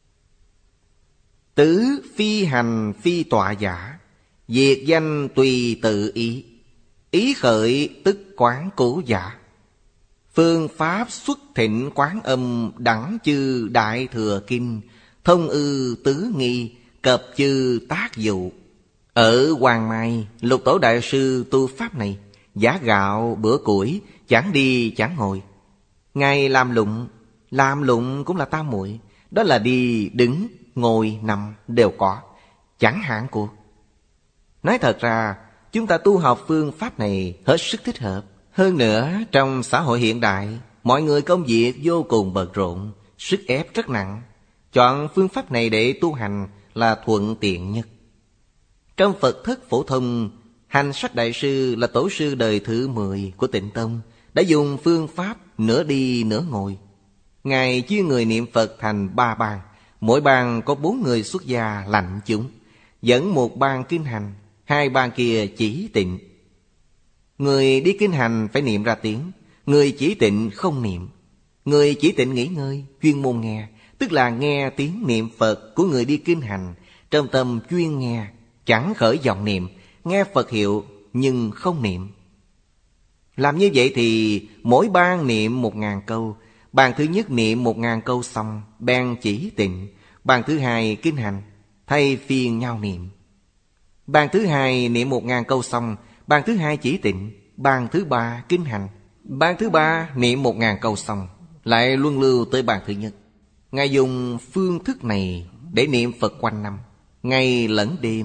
Tứ phi hành phi tọa giả, diệt danh tùy tự ý, ý khởi tức quán cố giả. Phương pháp xuất thịnh quán âm đẳng chư đại thừa kinh, thông ư tứ nghi, cập chư tác dụ. Ở Hoàng Mai, Lục Tổ Đại Sư tu pháp này, giả gạo bữa củi, chẳng đi chẳng ngồi. Ngài làm lụng, làm lụng cũng là tam muội, đó là đi, đứng, ngồi, nằm đều có, chẳng hạn cuộc. Nói thật ra, chúng ta tu học phương pháp này hết sức thích hợp. Hơn nữa, trong xã hội hiện đại, mọi người công việc vô cùng bận rộn, sức ép rất nặng. Chọn phương pháp này để tu hành là thuận tiện nhất. Trong Phật thất phổ thông, Hành Sách Đại Sư là tổ sư đời thứ mười của Tịnh Tông, đã dùng phương pháp nửa đi nửa ngồi. Ngài chia người niệm Phật thành ba ban, mỗi ban có bốn người xuất gia lãnh chúng, dẫn một ban kinh hành, hai ban kia chỉ tịnh. Người đi kinh hành phải niệm ra tiếng, người chỉ tịnh không niệm. Người chỉ tịnh nghỉ ngơi, chuyên môn nghe, tức là nghe tiếng niệm Phật của người đi kinh hành, trong tâm chuyên nghe, chẳng khởi vọng niệm, nghe Phật hiệu nhưng không niệm. Làm như vậy thì mỗi ban niệm một ngàn câu. Ban thứ nhất niệm một ngàn câu xong, bèn chỉ tịnh. Ban thứ hai kinh hành, thay phiên nhau niệm. Ban thứ hai niệm một ngàn câu xong, ban thứ hai chỉ tịnh. Ban thứ ba kinh hành. Ban thứ ba niệm một ngàn câu xong, lại luân lưu tới ban thứ nhất. Ngài dùng phương thức này để niệm Phật quanh năm, ngày lẫn đêm,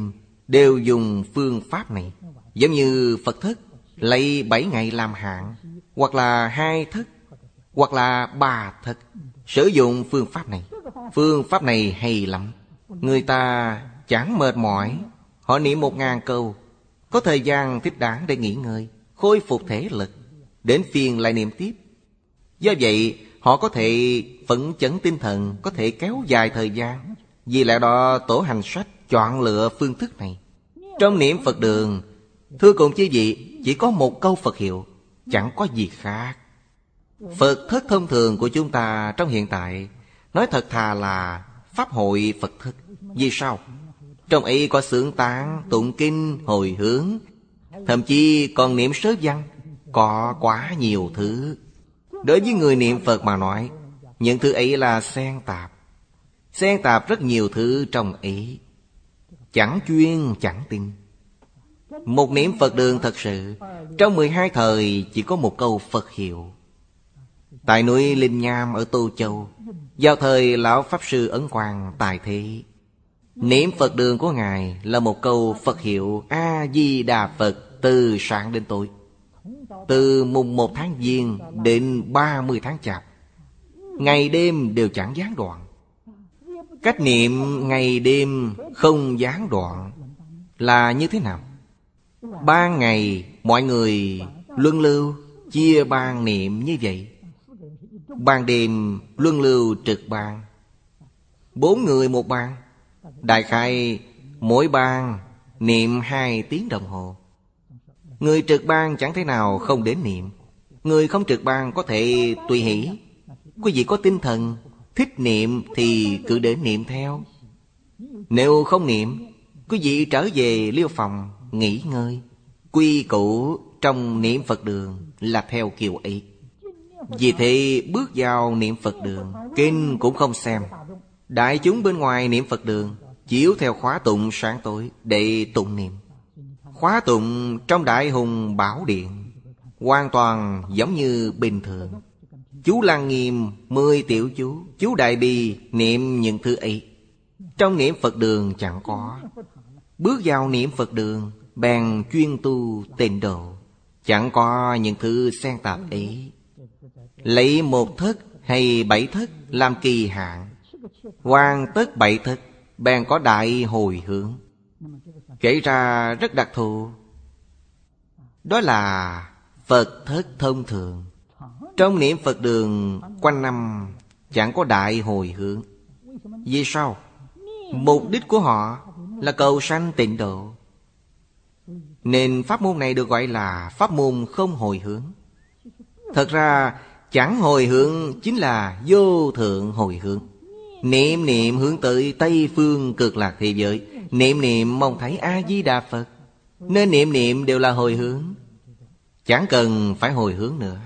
đều dùng phương pháp này. Giống như Phật thất lấy bảy ngày làm hạn, hoặc là hai thất, hoặc là ba thất, sử dụng phương pháp này. Phương pháp này hay lắm. Người ta chẳng mệt mỏi. Họ niệm một ngàn câu, có thời gian thích đáng để nghỉ ngơi, khôi phục thể lực, đến phiên lại niệm tiếp. Do vậy họ có thể phấn chấn tinh thần, có thể kéo dài thời gian. Vì lẽ đó tổ hành sách chọn lựa phương thức này. Trong niệm Phật đường, thưa cùng chư vị, chỉ có một câu Phật hiệu, chẳng có gì khác. Phật thất thông thường của chúng ta trong hiện tại, nói thật thà là Pháp hội Phật thất. Vì sao? Trong ấy có xưởng tán, tụng kinh, hồi hướng, thậm chí còn niệm sớ văn. Có quá nhiều thứ. Đối với người niệm Phật mà nói, những thứ ấy là xen tạp. Xen tạp rất nhiều thứ trong ấy, chẳng chuyên chẳng tinh. Một niệm Phật đường thật sự, trong mười hai thời chỉ có một câu Phật hiệu. Tại núi Linh Nham ở Tô Châu, vào thời Lão Pháp Sư Ấn Quang tại thế, niệm Phật đường của Ngài là một câu Phật hiệu A-di-đà Phật từ sáng đến tối. Từ mùng một tháng Giêng đến ba mươi tháng Chạp, ngày đêm đều chẳng gián đoạn. Cách niệm ngày đêm không gián đoạn là như thế nào? Ban ngày mọi người luân lưu chia ban niệm như vậy. Ban đêm luân lưu trực ban, bốn người một ban. Đại khái mỗi ban niệm hai tiếng đồng hồ. Người trực ban chẳng thể nào không đến niệm. Người không trực ban có thể tùy hỷ. Quý vị có tinh thần thích niệm thì cứ đến niệm theo. Nếu không niệm, quý vị trở về liêu phòng nghỉ ngơi. Quy củ trong niệm Phật đường là theo kiểu ấy. Vì thế bước vào niệm Phật đường, kinh cũng không xem. Đại chúng bên ngoài niệm Phật đường chiếu theo khóa tụng sáng tối để tụng niệm. Khóa tụng trong Đại Hùng Bảo Điện hoàn toàn giống như bình thường. Chú Lăng Nghiêm, mười tiểu chú, chú Đại Bi niệm những thứ ấy. Trong niệm Phật đường chẳng có. Bước vào niệm Phật đường bèn chuyên tu tịnh độ, chẳng có những thứ xen tạp ấy. Lấy một thất hay bảy thất làm kỳ hạn, hoàn tất bảy thất bèn có đại hồi hướng. Kể ra rất đặc thù. Đó là Phật thất thông thường. Trong niệm Phật đường quanh năm chẳng có đại hồi hướng. Vì sao? Mục đích của họ là cầu sanh tịnh độ, nên pháp môn này được gọi là pháp môn không hồi hướng. Thật ra chẳng hồi hướng chính là vô thượng hồi hướng. Niệm niệm hướng tới Tây Phương Cực Lạc thế giới, niệm niệm mong thấy A-di-đà Phật, nên niệm niệm đều là hồi hướng, chẳng cần phải hồi hướng nữa.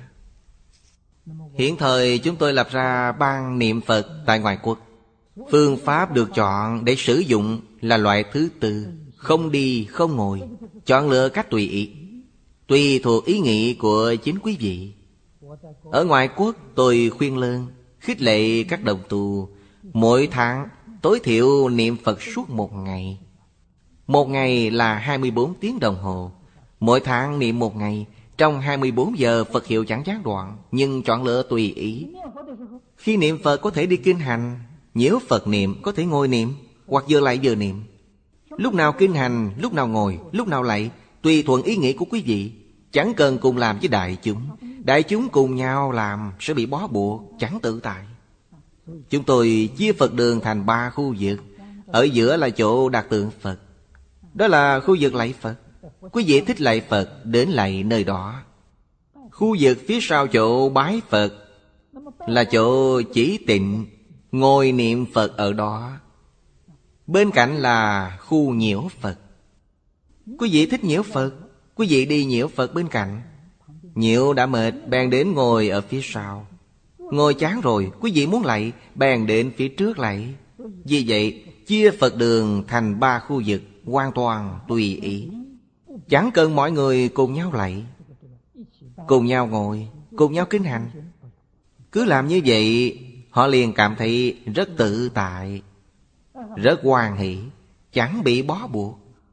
Hiện thời chúng tôi lập ra ban niệm Phật tại ngoại quốc. Phương pháp được chọn để sử dụng là loại thứ tư, không đi không ngồi. Chọn lựa cách tùy ý, tùy thuộc ý nghĩ của chính quý vị. Ở ngoại quốc tôi khuyên lơn, khích lệ các đồng tu mỗi tháng tối thiểu niệm Phật suốt một ngày. Một ngày là hai mươi bốn tiếng đồng hồ. Mỗi tháng niệm một ngày, trong hai mươi bốn giờ Phật hiệu chẳng gián đoạn, nhưng chọn lựa tùy ý. Khi niệm Phật có thể đi kinh hành, nhiễu Phật niệm có thể ngồi niệm, hoặc vừa lại vừa niệm. Lúc nào kinh hành, lúc nào ngồi, lúc nào lạy, tùy thuận ý nghĩ của quý vị. Chẳng cần cùng làm với đại chúng. Đại chúng cùng nhau làm sẽ bị bó buộc, chẳng tự tại. Chúng tôi chia Phật đường thành ba khu vực. Ở giữa là chỗ đặt tượng Phật, đó là khu vực lạy Phật. Quý vị thích lạy Phật, đến lạy nơi đó. Khu vực phía sau chỗ bái Phật là chỗ chỉ tịnh, ngồi niệm Phật ở đó. Bên cạnh là khu nhiễu Phật. Quý vị thích nhiễu Phật, quý vị đi nhiễu Phật bên cạnh. Nhiễu đã mệt, bèn đến ngồi ở phía sau. Ngồi chán rồi, quý vị muốn lạy, bèn đến phía trước lạy. Vì vậy, chia Phật đường thành ba khu vực, hoàn toàn tùy ý. Chẳng cần mọi người cùng nhau lạy, cùng nhau ngồi, cùng nhau kinh hành. Cứ làm như vậy, họ liền cảm thấy rất tự tại, rất hoan hỷ, chẳng bị bó buộc.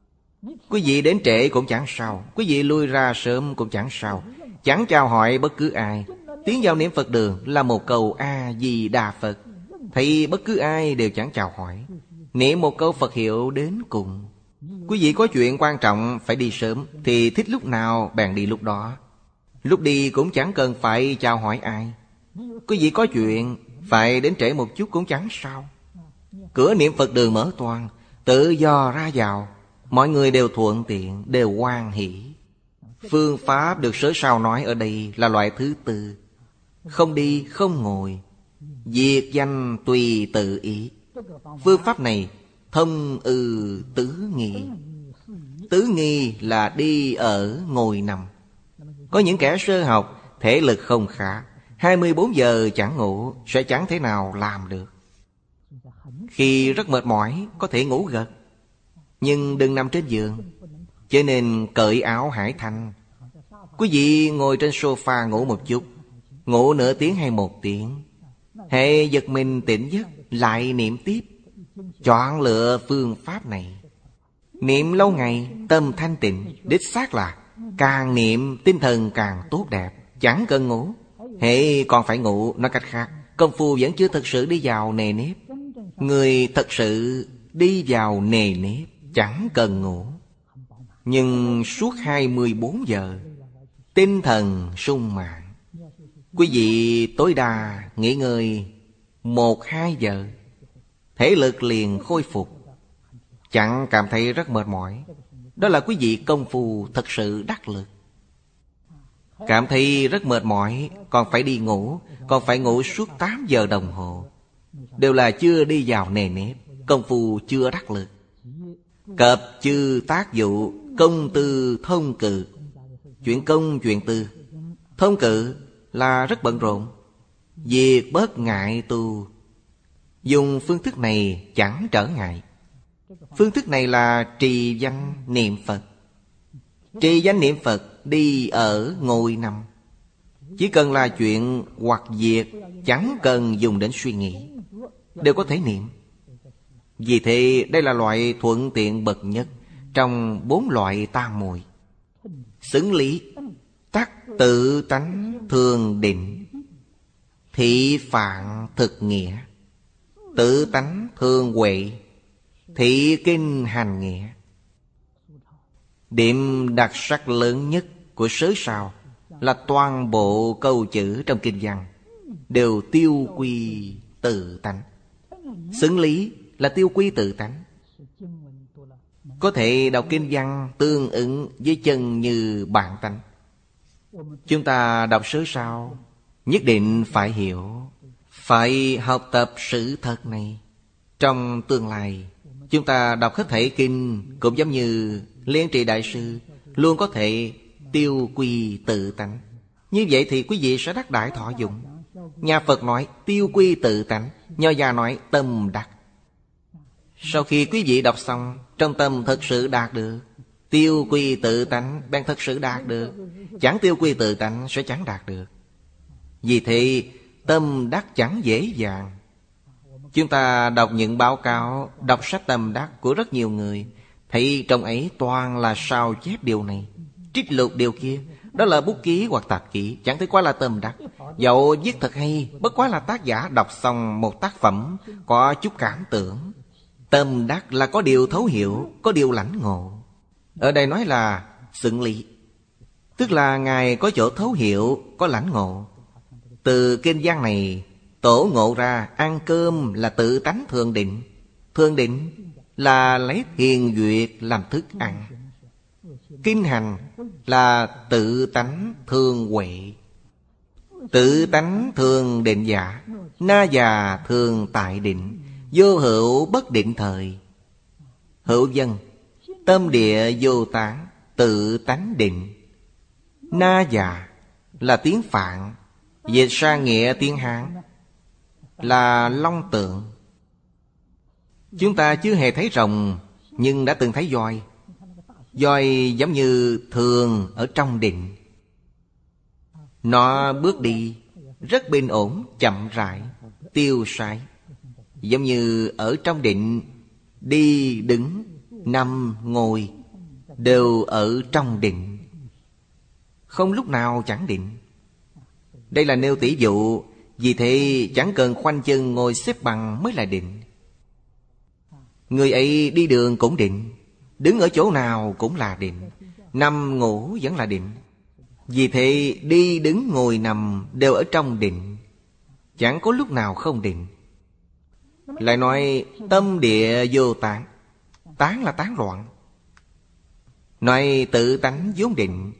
Quý vị đến trễ cũng chẳng sao, quý vị lui ra sớm cũng chẳng sao, chẳng chào hỏi bất cứ ai. Tiến vào niệm Phật đường là một câu A-di-đà Phật, thì bất cứ ai đều chẳng chào hỏi. Niệm một câu Phật hiệu đến cùng. Quý vị có chuyện quan trọng phải đi sớm, thì thích lúc nào bèn đi lúc đó. Lúc đi cũng chẳng cần phải chào hỏi ai. Quý vị có chuyện phải đến trễ một chút cũng chẳng sao. Cửa niệm Phật đường mở toang, tự do ra vào, mọi người đều thuận tiện, đều hoan hỷ. Phương pháp được Sớ Sao nói ở đây là loại thứ tư. Không đi không ngồi, việc danh tùy tự ý. Phương pháp này thông ư tứ nghi. Tứ nghi là đi ở ngồi nằm. Có những kẻ sơ học, thể lực không khá, hai mươi bốn giờ chẳng ngủ, sẽ chẳng thể nào làm được. Khi rất mệt mỏi, có thể ngủ gật, nhưng đừng nằm trên giường. Cho nên cởi áo hải thanh. Quý vị ngồi trên sofa ngủ một chút, ngủ nửa tiếng hay một tiếng, hễ giật mình tỉnh giấc lại niệm tiếp. Chọn lựa phương pháp này, niệm lâu ngày tâm thanh tịnh. Đích xác là càng niệm tinh thần càng tốt đẹp, chẳng cần ngủ. Hễ còn phải ngủ, nói cách khác, công phu vẫn chưa thực sự đi vào nề nếp. Người thật sự đi vào nề nếp chẳng cần ngủ, nhưng suốt hai mươi bốn giờ tinh thần sung mãn. Quý vị tối đa nghỉ ngơi một hai giờ, thể lực liền khôi phục, chẳng cảm thấy rất mệt mỏi. Đó là quý vị công phu thật sự đắc lực. Cảm thấy rất mệt mỏi, còn phải đi ngủ, còn phải ngủ suốt tám giờ đồng hồ, đều là chưa đi vào nề nếp, công phu chưa đắc lực. Cập chư tác vụ, công tư thông cự. Chuyện công chuyện tư. Thông cự là rất bận rộn, việc bớt ngại tu. Dùng phương thức này chẳng trở ngại. Phương thức này là trì danh niệm Phật. Trì danh niệm Phật đi ở ngồi nằm, chỉ cần là chuyện hoặc việc, chẳng cần dùng đến suy nghĩ, đều có thể niệm. Vì thế đây là loại thuận tiện bậc nhất trong bốn loại tam muội. Xứng lý, tắc tự tánh thường định, thị phạn thực nghĩa. Tự tánh thường huệ, thị kinh hành nghĩa. Điểm đặc sắc lớn nhất của Sớ Sao là toàn bộ câu chữ trong kinh văn đều tiêu quy tự tánh. Xứng lý là tiêu quy tự tánh. Có thể đọc kinh văn tương ứng với chân như bản tánh. Chúng ta đọc Sớ Sao nhất định phải hiểu, phải học tập sự thật này. Trong tương lai, chúng ta đọc hết thảy kinh cũng giống như Liên Trì Đại Sư, luôn có thể tiêu quy tự tánh. Như vậy thì quý vị sẽ đắc đại thọ dụng. Nhà Phật nói tiêu quy tự tánh, Nho gia nói tâm đắc. Sau khi quý vị đọc xong, trong tâm thật sự đạt được, tiêu quy tự tánh bèn thật sự đạt được. Chẳng tiêu quy tự tánh sẽ chẳng đạt được. Vì thế tâm đắc chẳng dễ dàng. Chúng ta đọc những báo cáo, đọc sách tâm đắc của rất nhiều người, thấy trong ấy toàn là sao chép điều này, trích lục điều kia. Đó là bút ký hoặc tạp ký, chẳng thấy quá là tâm đắc. Dẫu viết thật hay, bất quá là tác giả đọc xong một tác phẩm có chút cảm tưởng. Tâm đắc là có điều thấu hiểu, có điều lãnh ngộ. Ở đây nói là xứng lý, tức là Ngài có chỗ thấu hiểu, có lãnh ngộ. Từ kinh văn này tổ ngộ ra ăn cơm là tự tánh thường định. Thường định là lấy thiền duyệt làm thức ăn. Kinh hành là tự tánh thường huệ. Tự tánh thường định giả, na già thường tại định, vô hữu bất định thời. Hữu dân, tâm địa vô tán, tự tánh định. Na già là tiếng Phạn, dịch sang nghĩa tiếng Hán là long tượng. Chúng ta chưa hề thấy rồng, nhưng đã từng thấy voi. Voi giống như thường ở trong định. Nó bước đi rất bình ổn, chậm rãi, tiêu sái, giống như ở trong định, đi đứng, nằm, ngồi đều ở trong định, không lúc nào chẳng định. Đây là nêu tỷ dụ. Vì thế chẳng cần khoanh chân ngồi xếp bằng mới là định. Người ấy đi đường cũng định, đứng ở chỗ nào cũng là định, nằm ngủ vẫn là định. Vì thế đi đứng ngồi nằm đều ở trong định, chẳng có lúc nào không định. Lại nói tâm địa vô tán. Tán là tán loạn. Nói tự tánh vốn định.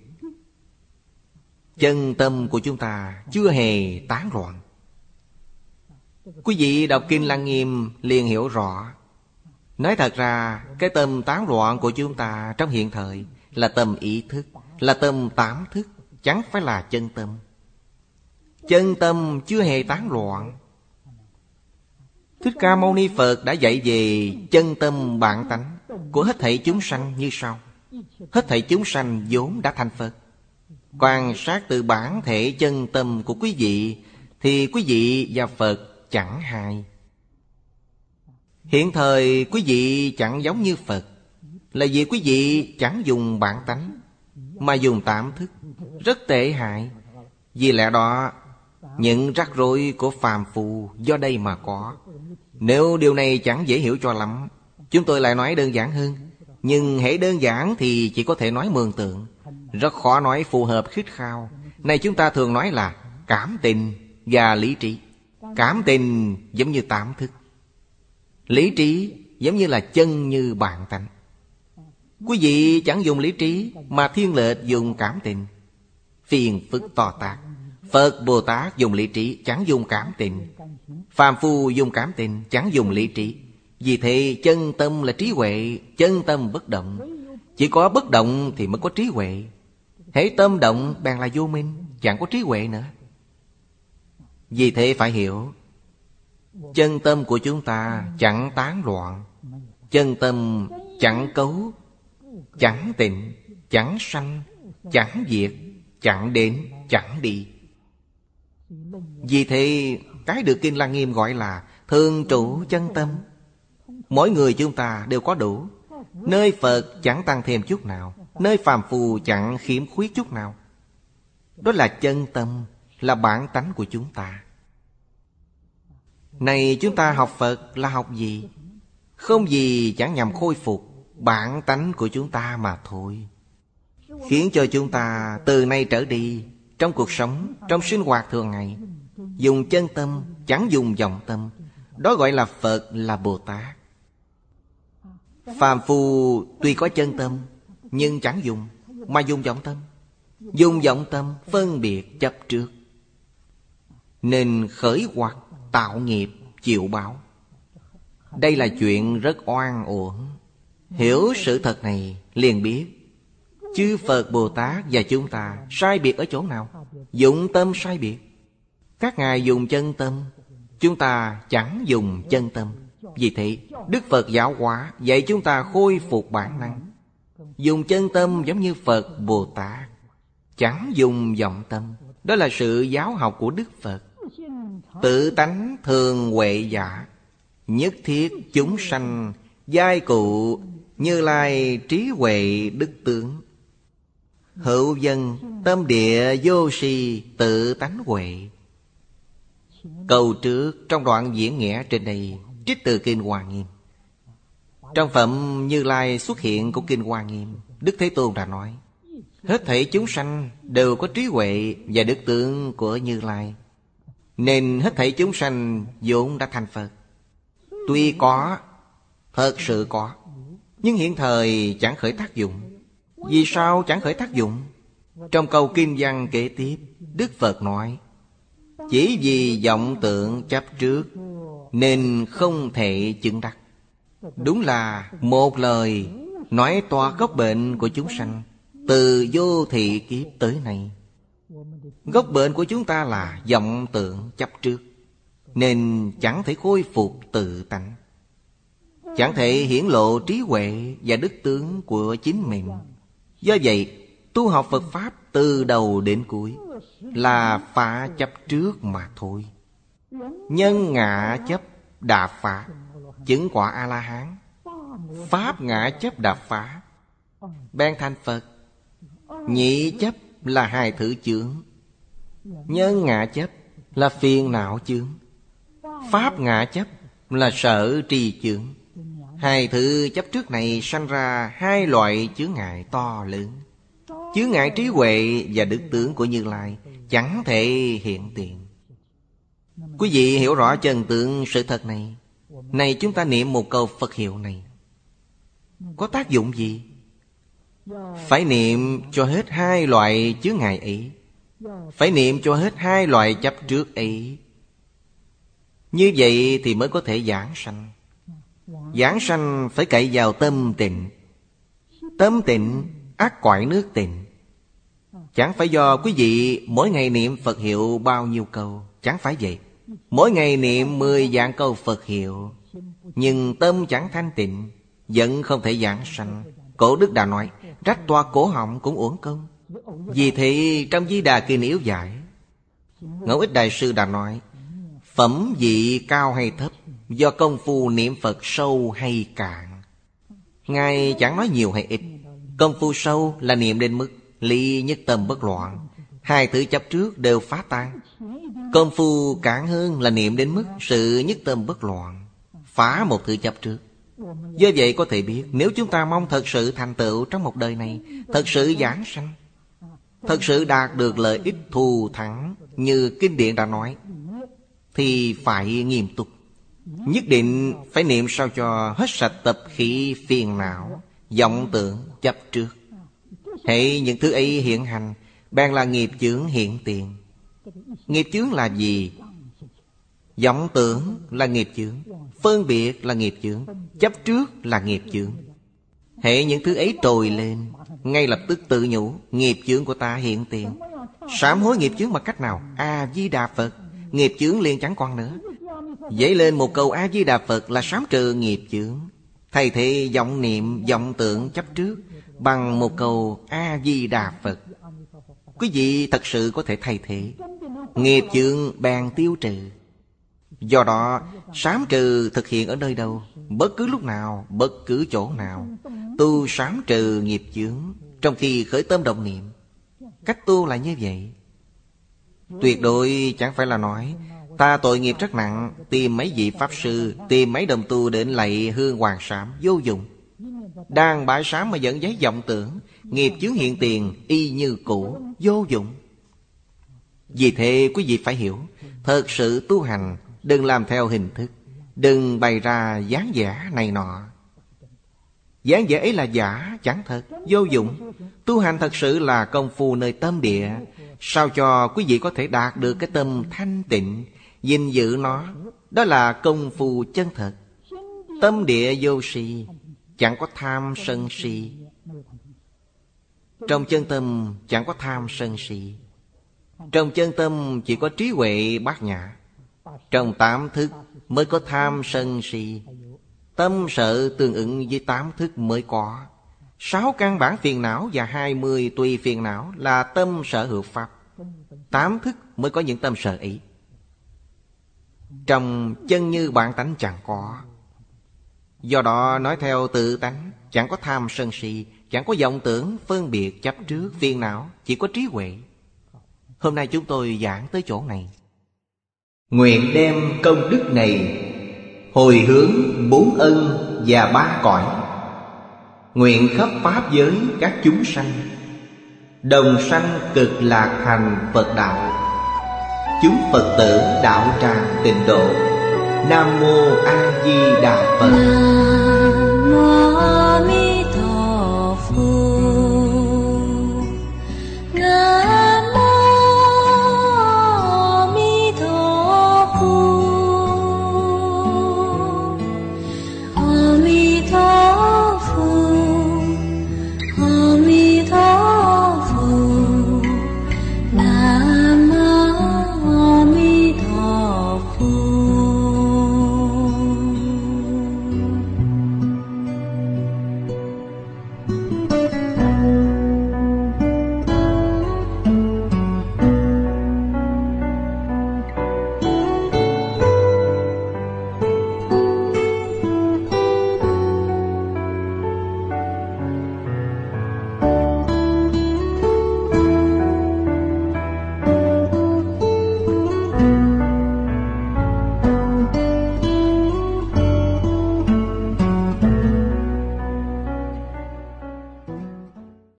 Chân tâm của chúng ta chưa hề tán loạn. Quý vị đọc Kinh Lăng Nghiêm liền hiểu rõ. Nói thật ra, cái tâm tán loạn của chúng ta trong hiện thời là tâm ý thức, là tâm tám thức, chẳng phải là chân tâm. Chân tâm chưa hề tán loạn. Thích Ca Mâu Ni Phật đã dạy về chân tâm bản tánh của hết thảy chúng sanh như sau. Hết thảy chúng sanh vốn đã thành Phật. Quan sát từ bản thể chân tâm của quý vị thì quý vị và Phật chẳng hai. Hiện thời quý vị chẳng giống như Phật, là vì quý vị chẳng dùng bản tánh mà dùng tạm thức, rất tệ hại. Vì lẽ đó những rắc rối của phàm phu do đây mà có. Nếu điều này chẳng dễ hiểu cho lắm, chúng tôi lại nói đơn giản hơn. Nhưng hễ đơn giản thì chỉ có thể nói mường tượng, rất khó nói phù hợp khít khao. Này chúng ta thường nói là cảm tình và lý trí. Cảm tình giống như tạm thức, lý trí giống như là chân như bản tánh. Quý vị chẳng dùng lý trí mà thiên lệch dùng cảm tình, phiền phức to tát. Phật Bồ Tát dùng lý trí, chẳng dùng cảm tình. Phàm phu dùng cảm tình, chẳng dùng lý trí. Vì thế chân tâm là trí huệ, chân tâm bất động. Chỉ có bất động thì mới có trí huệ. Hễ tâm động bèn là vô minh, chẳng có trí huệ nữa. Vì thế phải hiểu, chân tâm của chúng ta chẳng tán loạn. Chân tâm chẳng cấu, chẳng tịnh, chẳng sanh, chẳng diệt, chẳng đến, chẳng đi. Vì thế cái được Kinh Lăng Nghiêm gọi là thường trụ chân tâm. Mỗi người chúng ta đều có đủ. Nơi Phật chẳng tăng thêm chút nào, nơi phàm phu chẳng khiếm khuyết chút nào. Đó là chân tâm, là bản tánh của chúng ta. Này chúng ta học Phật là học gì? Không gì chẳng nhằm khôi phục bản tánh của chúng ta mà thôi. Khiến cho chúng ta từ nay trở đi, trong cuộc sống, trong sinh hoạt thường ngày, dùng chân tâm, chẳng dùng vọng tâm. Đó gọi là Phật, là Bồ Tát. Phàm phu tuy có chân tâm, nhưng chẳng dùng, mà dùng vọng tâm. Dùng vọng tâm phân biệt chấp trước, nên khởi hoặc tạo nghiệp chịu báo. Đây là chuyện rất oan uổng. Hiểu sự thật này liền biết chư Phật Bồ Tát và chúng ta sai biệt ở chỗ nào? Dụng tâm sai biệt. Các ngài dùng chân tâm, chúng ta chẳng dùng chân tâm. Vì thế Đức Phật giáo hóa dạy chúng ta khôi phục bản năng. Dùng chân tâm giống như Phật Bồ Tát, chẳng dùng vọng tâm. Đó là sự giáo học của Đức Phật. Tự tánh thường huệ giả, nhất thiết chúng sanh giai cụ, Như Lai trí huệ đức tướng. Hữu dân tâm địa vô si, tự tánh huệ. Câu trước trong đoạn diễn nghĩa trên đây trích từ Kinh Hoa Nghiêm. Trong phẩm Như Lai xuất hiện của Kinh Hoa Nghiêm, Đức Thế Tôn đã nói hết thảy chúng sanh đều có trí huệ và đức tướng của Như Lai, nên hết thảy chúng sanh vốn đã thành Phật. Tuy có, thật sự có, nhưng hiện thời chẳng khởi tác dụng. Vì sao chẳng khởi tác dụng? Trong câu kinh văn kế tiếp, Đức Phật nói chỉ vì vọng tưởng chấp trước nên không thể chứng đắc. Đúng là một lời nói toa gốc bệnh của chúng sanh từ vô thị kiếp tới nay. Gốc bệnh của chúng ta là vọng tưởng chấp trước, nên chẳng thể khôi phục tự tánh, chẳng thể hiển lộ trí huệ và đức tướng của chính mình. Do vậy tu học Phật Pháp từ đầu đến cuối là phá chấp trước mà thôi. Nhân ngã chấp đạp phá, chứng quả A-la-hán. Pháp ngã chấp đạp phá, bèn thành Phật. Nhị chấp là hai thứ chướng. Nhân ngã chấp là phiền não chướng. Pháp ngã chấp là sở trì chướng. Hai thứ chấp trước này sanh ra hai loại chướng ngại to lớn. Chướng ngại trí huệ và đức tướng của Như Lai chẳng thể hiện tiền. Quý vị hiểu rõ chân tướng sự thật này. Này chúng ta niệm một câu Phật hiệu này có tác dụng gì? Phải niệm cho hết hai loại chướng ngại ấy. Phải niệm cho hết hai loại chấp trước ấy. Như vậy thì mới có thể giảng sanh. Giảng sanh phải cậy vào tâm tịnh. Tâm tịnh ắt cõi nước tịnh. Chẳng phải do quý vị mỗi ngày niệm Phật hiệu bao nhiêu câu. Chẳng phải vậy. Mỗi ngày niệm mười vạn câu Phật hiệu, nhưng tâm chẳng thanh tịnh, vẫn không thể giảng sanh. Cổ đức đã nói, rách toạc cổ họng cũng uổng công. Vì thế trong Di Đà Kinh Yếu Giải, Ngẫu Ích Đại Sư đã nói, phẩm vị cao hay thấp do công phu niệm Phật sâu hay cạn. Ngài chẳng nói nhiều hay ít. Công phu sâu là niệm đến mức ly nhất tâm bất loạn, hai thứ chấp trước đều phá tan. Công phu cạn hơn là niệm đến mức sự nhất tâm bất loạn, phá một thứ chấp trước. Do vậy có thể biết, nếu chúng ta mong thật sự thành tựu trong một đời này, thật sự giảng sanh, thật sự đạt được lợi ích thù thắng như kinh điển đã nói, thì phải nghiêm túc. Nhất định phải niệm sao cho hết sạch tập khí phiền não, vọng tưởng, chấp trước. Hễ những thứ ấy hiện hành, bèn là nghiệp chướng hiện tiền. Nghiệp chướng là gì? Vọng tưởng là nghiệp chướng, phân biệt là nghiệp chướng, chấp trước là nghiệp chướng. Hễ những thứ ấy trồi lên, ngay lập tức tự nhủ, nghiệp chướng của ta hiện tiền. Sám hối nghiệp chướng bằng cách nào? A-di-đà Phật, nghiệp chướng liền chẳng còn nữa. Dấy lên một câu A-di-đà Phật là sám trừ nghiệp chướng. Thay thế vọng niệm, vọng tưởng chấp trước bằng một câu A-di-đà Phật. Quý vị thật sự có thể thay thế, nghiệp chướng bèn tiêu trừ. Do đó sám trừ thực hiện ở nơi đâu, bất cứ lúc nào, bất cứ chỗ nào. Tu sám trừ nghiệp chướng trong khi khởi tâm động niệm. Cách tu là như vậy. Tuyệt đối chẳng phải là nói ta tội nghiệp rất nặng, tìm mấy vị pháp sư, tìm mấy đồng tu đến lạy hương hoàng sám. Vô dụng. Đang bãi sám mà vẫn giấy vọng tưởng, nghiệp chướng hiện tiền y như cũ. Vô dụng. Vì thế quý vị phải hiểu, thật sự tu hành đừng làm theo hình thức, đừng bày ra dáng vẻ này nọ. Dáng vẻ ấy là giả, chẳng thật, vô dụng. Tu hành thật sự là công phu nơi tâm địa. Sao cho quý vị có thể đạt được cái tâm thanh tịnh, gìn giữ nó, đó là công phu chân thật. Tâm địa vô si, chẳng có tham sân si. Trong chân tâm chẳng có tham sân si. Trong chân tâm chỉ có trí huệ bát nhã. Trong tám thức mới có tham sân si. Tâm sở tương ứng với tám thức mới có. Sáu căn bản phiền não và hai mươi tùy phiền não là tâm sở hữu pháp. Tám thức mới có những tâm sở ấy. Trong chân như bản tánh chẳng có. Do đó nói theo tự tánh, chẳng có tham sân si, chẳng có vọng tưởng, phân biệt, chấp trước, phiền não, chỉ có trí huệ. Hôm nay chúng tôi giảng tới chỗ này. Nguyện đem công đức này hồi hướng bốn ân và ba cõi, nguyện khắp pháp giới các chúng sanh đồng sanh cực lạc thành Phật đạo. Chúng Phật tử đạo tràng tịnh độ. Nam mô A Di Đà Phật.